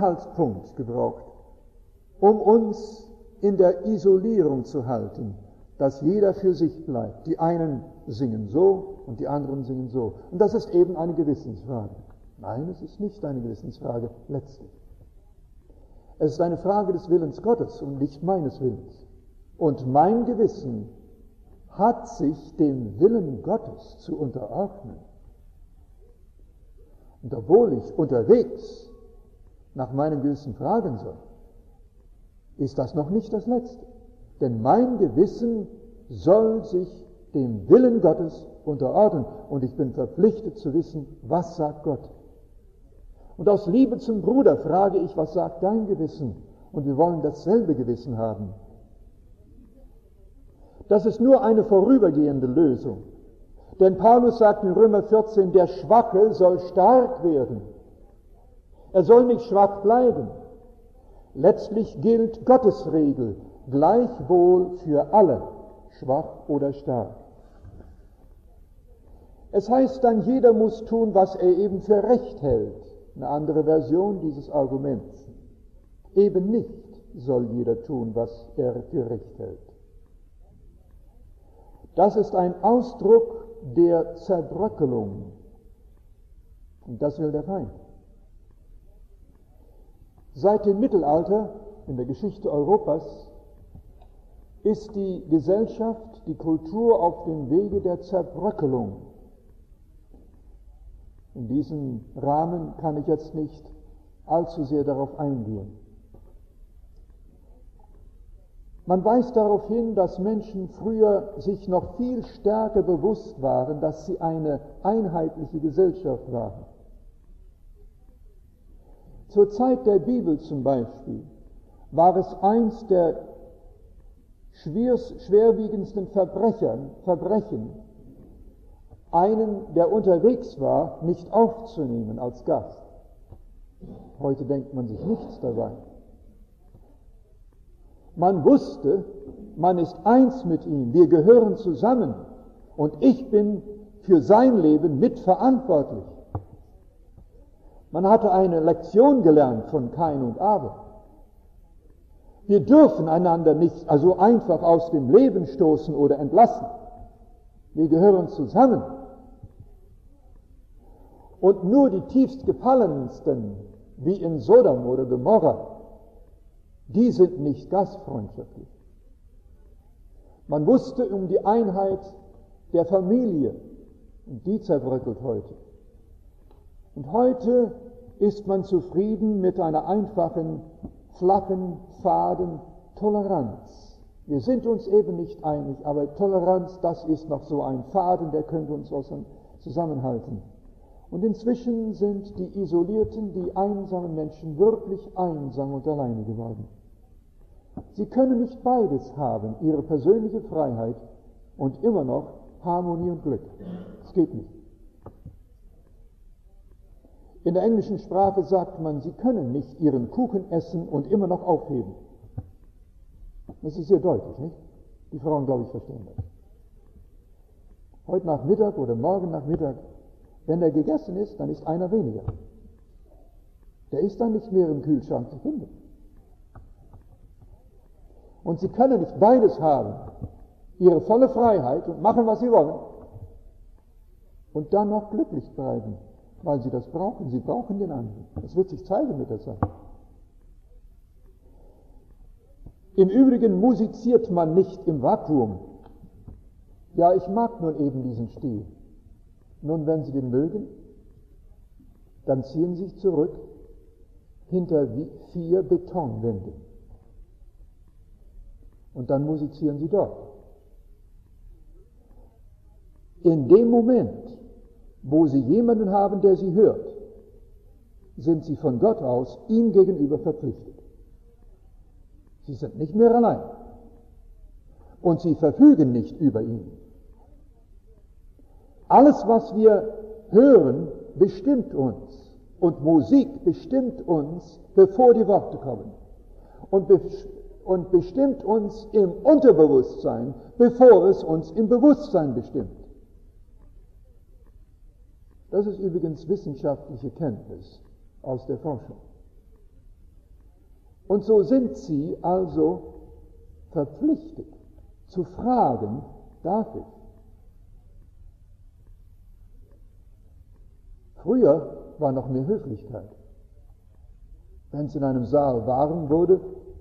Anhaltspunkt gebraucht, um uns in der Isolierung zu halten, dass jeder für sich bleibt. Die einen singen so und die anderen singen so. Und das ist eben eine Gewissensfrage. Nein, es ist nicht eine Gewissensfrage letztlich. Es ist eine Frage des Willens Gottes und nicht meines Willens. Und mein Gewissen hat sich dem Willen Gottes zu unterordnen. Und obwohl ich unterwegs nach meinem Gewissen fragen soll, ist das noch nicht das Letzte. Denn mein Gewissen soll sich dem Willen Gottes unterordnen. Und ich bin verpflichtet zu wissen, was sagt Gott. Und aus Liebe zum Bruder frage ich, was sagt dein Gewissen? Und wir wollen dasselbe Gewissen haben. Das ist nur eine vorübergehende Lösung. Denn Paulus sagt in Römer 14, der Schwache soll stark werden. Er soll nicht schwach bleiben. Letztlich gilt Gottes Regel, gleichwohl für alle, schwach oder stark. Es heißt dann, jeder muss tun, was er eben für recht hält. Eine andere Version dieses Arguments. Eben nicht soll jeder tun, was er für recht hält. Das ist ein Ausdruck der Zerbröckelung. Und das will der Feind. Seit dem Mittelalter, in der Geschichte Europas, ist die Gesellschaft, die Kultur auf dem Wege der Zerbröckelung. In diesem Rahmen kann ich jetzt nicht allzu sehr darauf eingehen. Man weist darauf hin, dass Menschen früher sich noch viel stärker bewusst waren, dass sie eine einheitliche Gesellschaft waren. Zur Zeit der Bibel zum Beispiel war es eins der schwerwiegendsten Verbrechen, einen, der unterwegs war, nicht aufzunehmen als Gast. Heute denkt man sich nichts dabei. Man wusste, man ist eins mit ihm, wir gehören zusammen und ich bin für sein Leben mitverantwortlich. Man hatte eine Lektion gelernt von Kain und Abel. Wir dürfen einander nicht also einfach aus dem Leben stoßen oder entlassen. Wir gehören zusammen. Und nur die tiefst Gefallensten, wie in Sodom oder Gomorra, die sind nicht gastfreundschaftlich. Man wusste um die Einheit der Familie, und die zerbröckelt heute. Und heute ist man zufrieden mit einer einfachen, flachen, faden Toleranz. Wir sind uns eben nicht einig, aber Toleranz, das ist noch so ein Faden, der könnte uns zusammenhalten. Und inzwischen sind die isolierten, die einsamen Menschen wirklich einsam und alleine geworden. Sie können nicht beides haben, ihre persönliche Freiheit und immer noch Harmonie und Glück. Es geht nicht. In der englischen Sprache sagt man, sie können nicht ihren Kuchen essen und immer noch aufheben. Das ist sehr deutlich, nicht? Die Frauen, glaube ich, verstehen das. Heute Nachmittag oder morgen Nachmittag, wenn der gegessen ist, dann ist einer weniger. Der ist dann nicht mehr im Kühlschrank zu finden. Und sie können nicht beides haben, ihre volle Freiheit und machen, was sie wollen, und dann noch glücklich bleiben, weil sie das brauchen. Sie brauchen den anderen. Das wird sich zeigen mit der Zeit. Im Übrigen musiziert man nicht im Vakuum. Ja, ich mag nun eben diesen Stil. Nun, wenn Sie den mögen, dann ziehen Sie sich zurück hinter 4 Betonwände. Und dann musizieren Sie dort. In dem Moment, wo Sie jemanden haben, der Sie hört, sind Sie von Gott aus ihm gegenüber verpflichtet. Sie sind nicht mehr allein. Und Sie verfügen nicht über ihn. Alles, was wir hören, bestimmt uns. Und Musik bestimmt uns, bevor die Worte kommen. Und bestimmt uns im Unterbewusstsein, bevor es uns im Bewusstsein bestimmt. Das ist übrigens wissenschaftliche Kenntnis aus der Forschung. Und so sind Sie also verpflichtet, Zu fragen darf ich. Früher war noch mehr Höflichkeit. Wenn es in einem Saal warm wurde,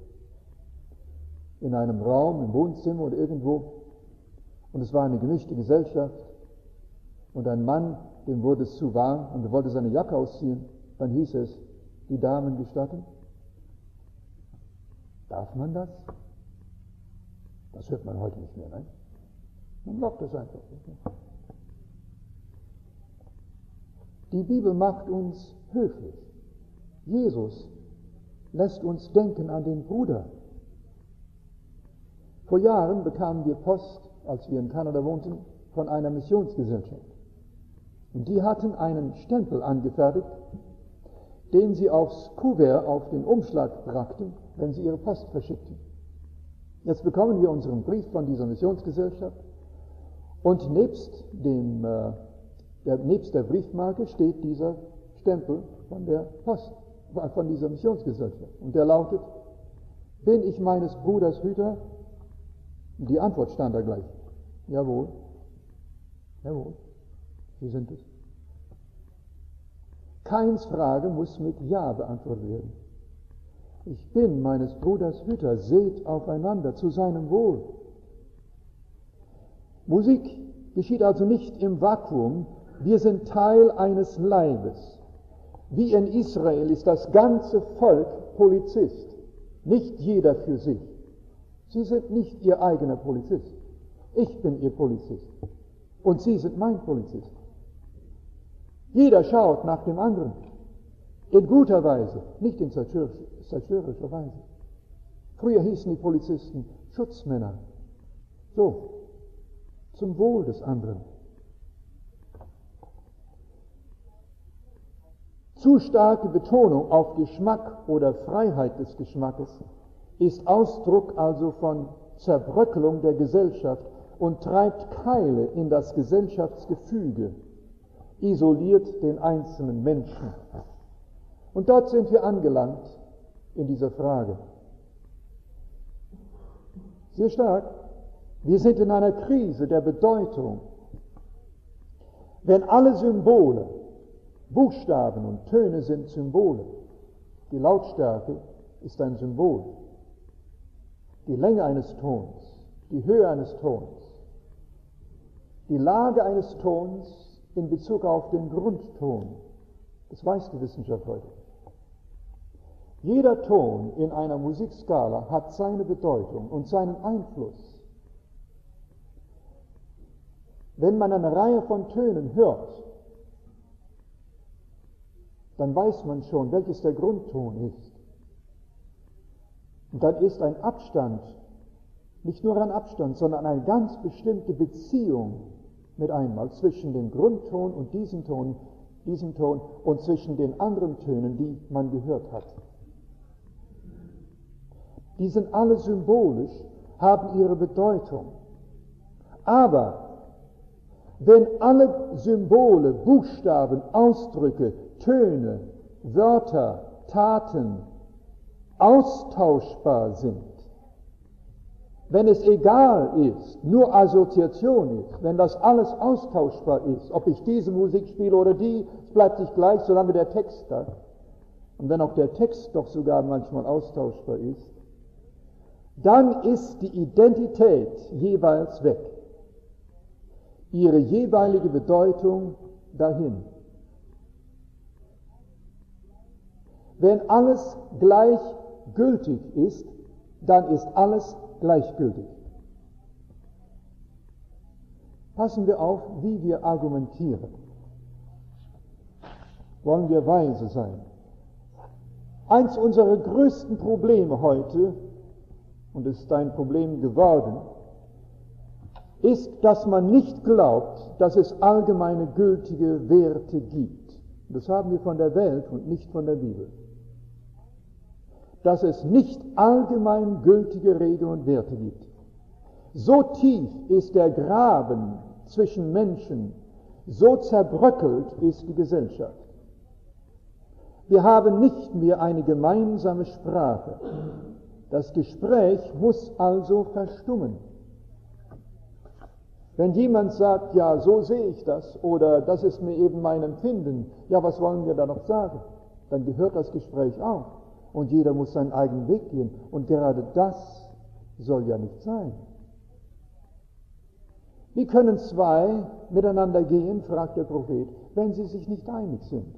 in einem Raum, im Wohnzimmer oder irgendwo, und es war eine gemischte Gesellschaft, und ein Mann, dem wurde es zu warm und er wollte seine Jacke ausziehen, dann hieß es, die Damen gestatten. Darf man das? Das hört man heute nicht mehr, nein? Man macht das einfach. Die Bibel macht uns höflich. Jesus lässt uns denken an den Bruder. Vor Jahren bekamen wir Post, als wir in Kanada wohnten, von einer Missionsgesellschaft. Und die hatten einen Stempel angefertigt, den sie aufs Kuvert, auf den Umschlag brachten, wenn sie ihre Post verschickten. Jetzt bekommen wir unseren Brief von dieser Missionsgesellschaft und nebst der Briefmarke steht dieser Stempel von der Post, von dieser Missionsgesellschaft. Und der lautet, bin ich meines Bruders Hüter? Die Antwort stand da gleich. Jawohl. Jawohl. Sie sind es. Keins Frage muss mit Ja beantwortet werden. Ich bin meines Bruders Hüter, seht aufeinander zu seinem Wohl. Musik geschieht also nicht im Vakuum, wir sind Teil eines Leibes. Wie in Israel ist das ganze Volk Polizist, nicht jeder für sich. Sie sind nicht Ihr eigener Polizist. Ich bin Ihr Polizist. Und Sie sind mein Polizist. Jeder schaut nach dem anderen. In guter Weise, nicht in zerstörerischer Weise. Früher hießen die Polizisten Schutzmänner. So, zum Wohl des anderen. Zu starke Betonung auf Geschmack oder Freiheit des Geschmackes ist Ausdruck also von Zerbröckelung der Gesellschaft und treibt Keile in das Gesellschaftsgefüge, isoliert den einzelnen Menschen. Und dort sind wir angelangt in dieser Frage. Sehr stark. Wir sind in einer Krise der Bedeutung. Wenn alle Symbole, Buchstaben und Töne sind Symbole, die Lautstärke ist ein Symbol, die Länge eines Tons, die Höhe eines Tons, die Lage eines Tons in Bezug auf den Grundton, das weiß die Wissenschaft heute. Jeder Ton in einer Musikskala hat seine Bedeutung und seinen Einfluss. Wenn man eine Reihe von Tönen hört, dann weiß man schon, welches der Grundton ist. Und dann ist ein Abstand, nicht nur ein Abstand, sondern eine ganz bestimmte Beziehung mit einmal zwischen dem Grundton und diesem Ton und zwischen den anderen Tönen, die man gehört hat. Die sind alle symbolisch, haben ihre Bedeutung. Aber wenn alle Symbole, Buchstaben, Ausdrücke, Töne, Wörter, Taten austauschbar sind, wenn es egal ist, nur Assoziation ist, wenn das alles austauschbar ist, ob ich diese Musik spiele oder die, es bleibt sich gleich, solange der Text da, und wenn auch der Text doch sogar manchmal austauschbar ist, dann ist die Identität jeweils weg. Ihre jeweilige Bedeutung dahin. Wenn alles gleichgültig ist, dann ist alles gleichgültig. Passen wir auf, wie wir argumentieren. Wollen wir weise sein? Eins unserer größten Probleme heute, und es ist ein Problem geworden, ist, dass man nicht glaubt, dass es allgemeine gültige Werte gibt. Das haben wir von der Welt und nicht von der Bibel. Dass es nicht allgemein gültige Regeln und Werte gibt. So tief ist der Graben zwischen Menschen, so zerbröckelt ist die Gesellschaft. Wir haben nicht mehr eine gemeinsame Sprache. Das Gespräch muss also verstummen. Wenn jemand sagt, ja, so sehe ich das, oder das ist mir eben mein Empfinden, ja, was wollen wir da noch sagen? Dann gehört das Gespräch auf und jeder muss seinen eigenen Weg gehen. Und gerade das soll ja nicht sein. Wie können zwei miteinander gehen, fragt der Prophet, wenn sie sich nicht einig sind?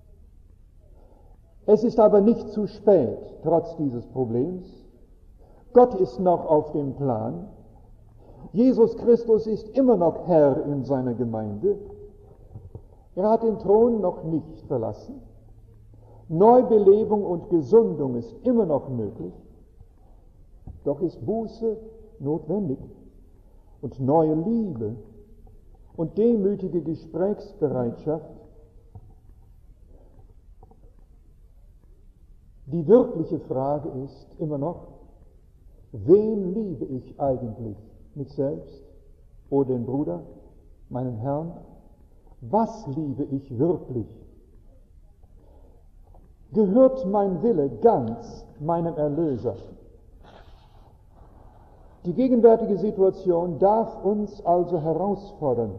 Es ist aber nicht zu spät, trotz dieses Problems. Gott ist noch auf dem Plan. Jesus Christus ist immer noch Herr in seiner Gemeinde. Er hat den Thron noch nicht verlassen. Neubelebung und Gesundung ist immer noch möglich. Doch ist Buße notwendig und neue Liebe und demütige Gesprächsbereitschaft. Die wirkliche Frage ist immer noch, wen liebe ich eigentlich? Mich selbst oder den Bruder, meinen Herrn? Was liebe ich wirklich? Gehört mein Wille ganz meinem Erlöser? Die gegenwärtige Situation darf uns also herausfordern.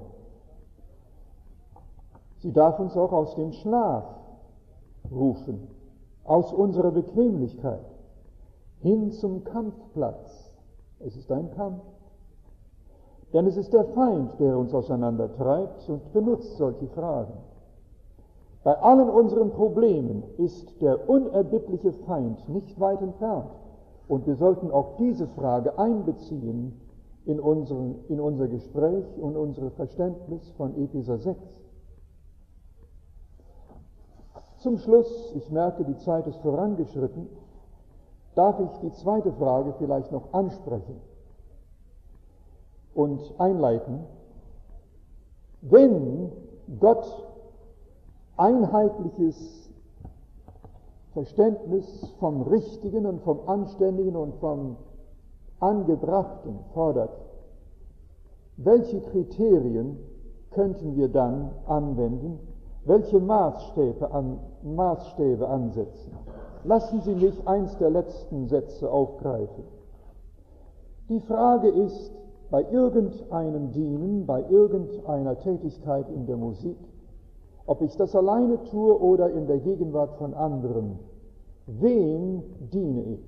Sie darf uns auch aus dem Schlaf rufen, aus unserer Bequemlichkeit, hin zum Kampfplatz. Es ist ein Kampf. Denn es ist der Feind, der uns auseinandertreibt und benutzt solche Fragen. Bei allen unseren Problemen ist der unerbittliche Feind nicht weit entfernt. Und wir sollten auch diese Frage einbeziehen in unser Gespräch und unser Verständnis von Epheser 6. Zum Schluss, ich merke, die Zeit ist vorangeschritten, darf ich die zweite Frage vielleicht noch ansprechen und einleiten. Wenn Gott einheitliches Verständnis vom Richtigen und vom Anständigen und vom Angebrachten fordert, welche Kriterien könnten wir dann anwenden? Welche Maßstäbe ansetzen? Lassen Sie mich eins der letzten Sätze aufgreifen. Die Frage ist, bei irgendeinem Dienen, bei irgendeiner Tätigkeit in der Musik, ob ich das alleine tue oder in der Gegenwart von anderen, wem diene ich?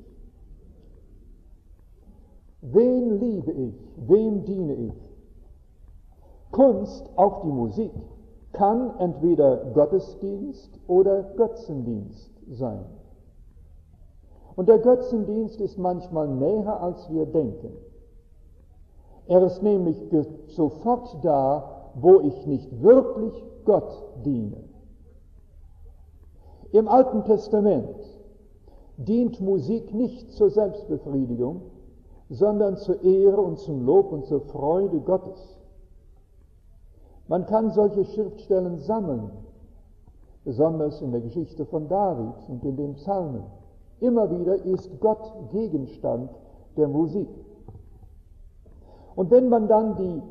Wen liebe ich? Wem diene ich? Kunst, auch die Musik, kann entweder Gottesdienst oder Götzendienst sein. Und der Götzendienst ist manchmal näher, als wir denken. Er ist nämlich sofort da, wo ich nicht wirklich Gott diene. Im Alten Testament dient Musik nicht zur Selbstbefriedigung, sondern zur Ehre und zum Lob und zur Freude Gottes. Man kann solche Schriftstellen sammeln, besonders in der Geschichte von David und in den Psalmen. Immer wieder ist Gott Gegenstand der Musik. Und wenn man dann die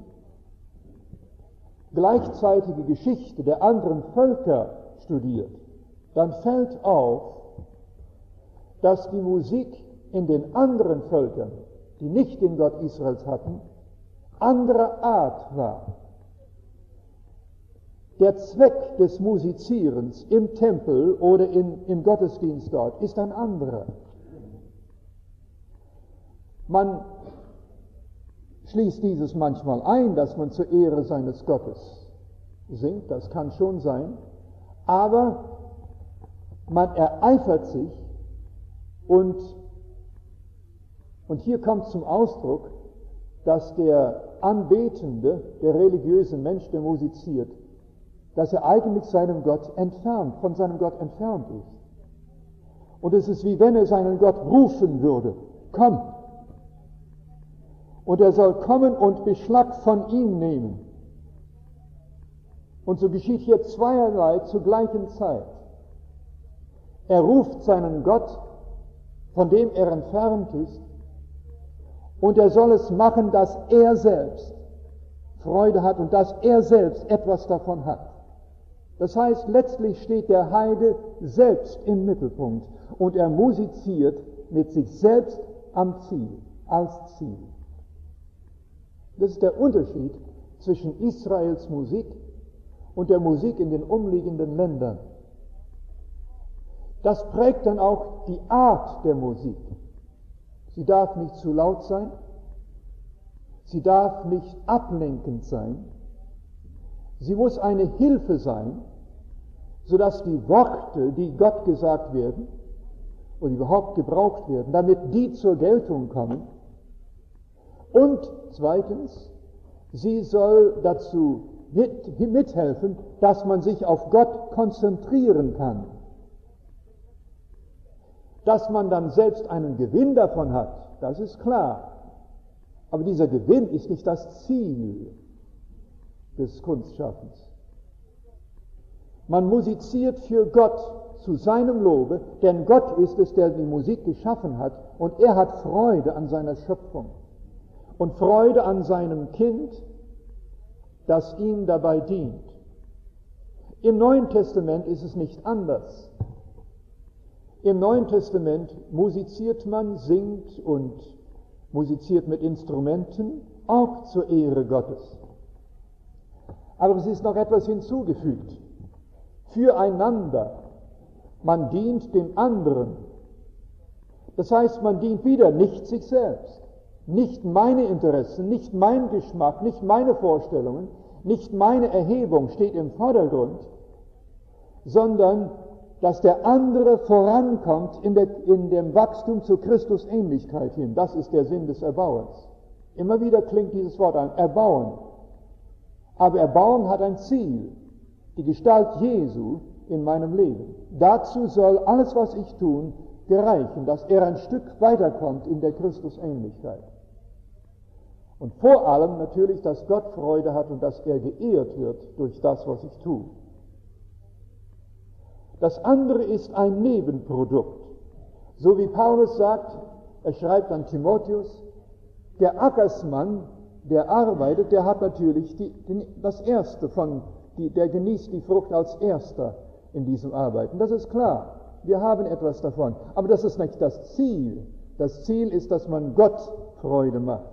gleichzeitige Geschichte der anderen Völker studiert, dann fällt auf, dass die Musik in den anderen Völkern, die nicht den Gott Israels hatten, anderer Art war. Der Zweck des Musizierens im Tempel oder im Gottesdienst dort ist ein anderer. Man schließt dieses manchmal ein, dass man zur Ehre seines Gottes singt, das kann schon sein, aber man ereifert sich und hier kommt zum Ausdruck, dass der Anbetende, der religiöse Mensch, der musiziert, dass er eigentlich von seinem Gott entfernt ist. Und es ist wie wenn er seinen Gott rufen würde, komm! Und er soll kommen und Beschlag von ihm nehmen. Und so geschieht hier zweierlei zur gleichen Zeit. Er ruft seinen Gott, von dem er entfernt ist, und er soll es machen, dass er selbst Freude hat und dass er selbst etwas davon hat. Das heißt, letztlich steht der Heide selbst im Mittelpunkt und er musiziert mit sich selbst am Ziel, als Ziel. Das ist der Unterschied zwischen Israels Musik und der Musik in den umliegenden Ländern. Das prägt dann auch die Art der Musik. Sie darf nicht zu laut sein, sie darf nicht ablenkend sein, sie muss eine Hilfe sein, sodass die Worte, die Gott gesagt werden oder überhaupt gebraucht werden, damit die zur Geltung kommen. Und zweitens, sie soll dazu mithelfen, dass man sich auf Gott konzentrieren kann. Dass man dann selbst einen Gewinn davon hat, das ist klar. Aber dieser Gewinn ist nicht das Ziel des Kunstschaffens. Man musiziert für Gott zu seinem Lobe, denn Gott ist es, der die Musik geschaffen hat, und er hat Freude an seiner Schöpfung und Freude an seinem Kind, das ihm dabei dient. Im Neuen Testament ist es nicht anders. Im Neuen Testament musiziert man, singt und musiziert mit Instrumenten, auch zur Ehre Gottes. Aber es ist noch etwas hinzugefügt. Füreinander. Man dient dem anderen. Das heißt, man dient wieder nicht sich selbst. Nicht meine Interessen, nicht mein Geschmack, nicht meine Vorstellungen, nicht meine Erhebung steht im Vordergrund, sondern dass der andere vorankommt in dem Wachstum zur Christusähnlichkeit hin. Das ist der Sinn des Erbauens. Immer wieder klingt dieses Wort an, erbauen. Aber erbauen hat ein Ziel, die Gestalt Jesu in meinem Leben. Dazu soll alles, was ich tue, gereichen, dass er ein Stück weiterkommt in der Christusähnlichkeit. Und vor allem natürlich, dass Gott Freude hat und dass er geehrt wird durch das, was ich tue. Das andere ist ein Nebenprodukt. So wie Paulus sagt, er schreibt an Timotheus, der Ackersmann, der arbeitet, der hat natürlich das Erste der genießt die Frucht als Erster in diesem Arbeiten. Das ist klar. Wir haben etwas davon. Aber das ist nicht das Ziel. Das Ziel ist, dass man Gott Freude macht.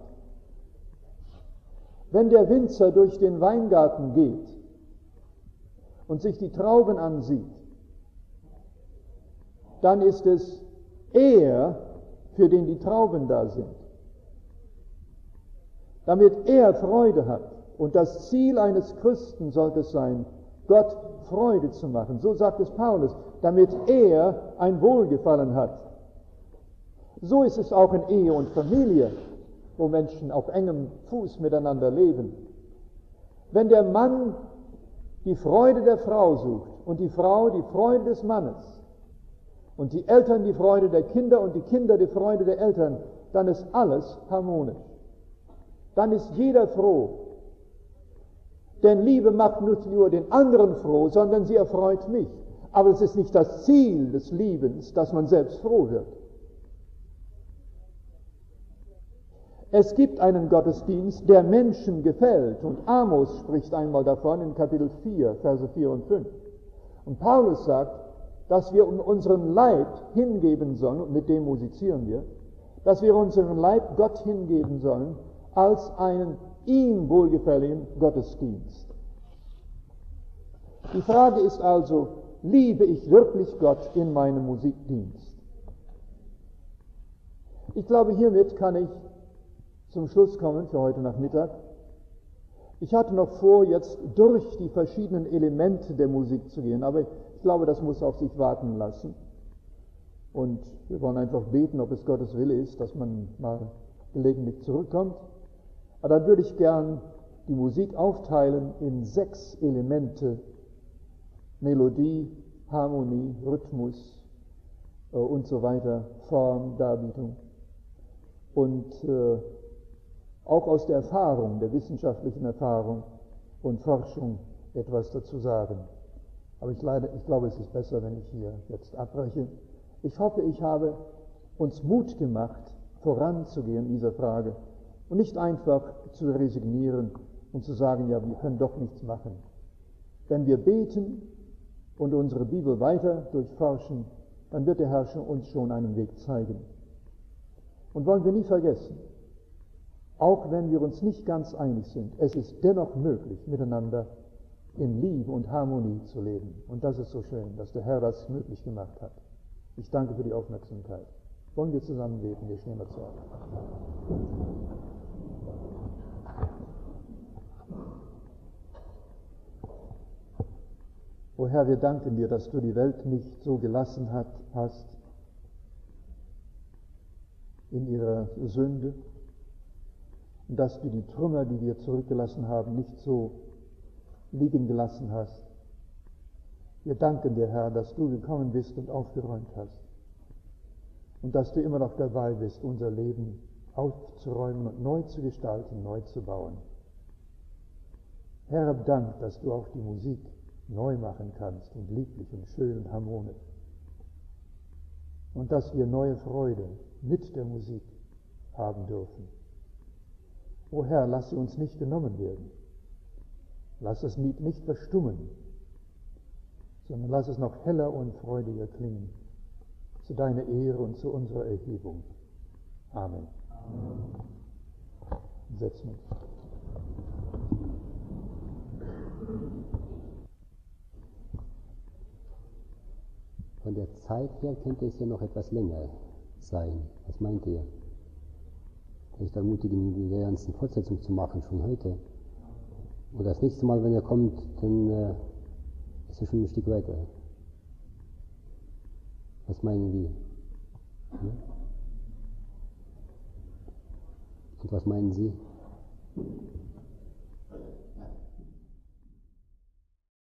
Wenn der Winzer durch den Weingarten geht und sich die Trauben ansieht, dann ist es er, für den die Trauben da sind. Damit er Freude hat. Und das Ziel eines Christen sollte es sein, Gott Freude zu machen. So sagt es Paulus, damit er ein Wohlgefallen hat. So ist es auch in Ehe und Familie, wo Menschen auf engem Fuß miteinander leben. Wenn der Mann die Freude der Frau sucht und die Frau die Freude des Mannes und die Eltern die Freude der Kinder und die Kinder die Freude der Eltern, dann ist alles harmonisch. Dann ist jeder froh. Denn Liebe macht nicht nur den anderen froh, sondern sie erfreut mich. Aber es ist nicht das Ziel des Liebens, dass man selbst froh wird. Es gibt einen Gottesdienst, der Menschen gefällt. Und Amos spricht einmal davon in Kapitel 4, Verse 4 und 5. Und Paulus sagt, dass wir unseren Leib hingeben sollen, und mit dem musizieren wir, dass wir unseren Leib Gott hingeben sollen, als einen ihm wohlgefälligen Gottesdienst. Die Frage ist also, liebe ich wirklich Gott in meinem Musikdienst? Ich glaube, hiermit kann ich zum Schluss kommen für heute Nachmittag. Ich hatte noch vor, jetzt durch die verschiedenen Elemente der Musik zu gehen, aber ich glaube, das muss auf sich warten lassen. Und wir wollen einfach beten, ob es Gottes Wille ist, dass man mal gelegentlich zurückkommt. Aber dann würde ich gern die Musik aufteilen in 6 Elemente: Melodie, Harmonie, Rhythmus und so weiter, Form, Darbietung. Und auch aus der Erfahrung, der wissenschaftlichen Erfahrung und Forschung etwas dazu sagen. Aber ich glaube, es ist besser, wenn ich hier jetzt abbreche. Ich hoffe, ich habe uns Mut gemacht, voranzugehen in dieser Frage und nicht einfach zu resignieren und zu sagen, ja, wir können doch nichts machen. Wenn wir beten und unsere Bibel weiter durchforschen, dann wird der Herr uns schon einen Weg zeigen. Und wollen wir nie vergessen, Auch wenn wir uns nicht ganz einig sind, es ist dennoch möglich, miteinander in Liebe und Harmonie zu leben. Und das ist so schön, dass der Herr das möglich gemacht hat. Ich danke für die Aufmerksamkeit. Wollen wir zusammen beten? Wir stehen dazu auf. O Herr, wir danken dir, dass du die Welt nicht so gelassen hast in ihrer Sünde und dass du die Trümmer, die wir zurückgelassen haben, nicht so liegen gelassen hast. Wir danken dir, Herr, dass du gekommen bist und aufgeräumt hast und dass du immer noch dabei bist, unser Leben aufzuräumen und neu zu gestalten, neu zu bauen. Herr, hab Dank, dass du auch die Musik neu machen kannst und lieblich und schön und harmonisch. Und dass wir neue Freude mit der Musik haben dürfen. O Herr, lass sie uns nicht genommen werden. Lass das Lied nicht verstummen, sondern lass es noch heller und freudiger klingen, zu deiner Ehre und zu unserer Erhebung. Amen. Setzen wir uns. Von der Zeit her könnte es ja noch etwas länger sein. Was meint ihr? Vielleicht ermutigen, die ganzen Fortsetzung zu machen, schon heute. Und das nächste Mal, wenn er kommt, dann ist er schon ein Stück weiter. Was meinen wir? Und was meinen Sie?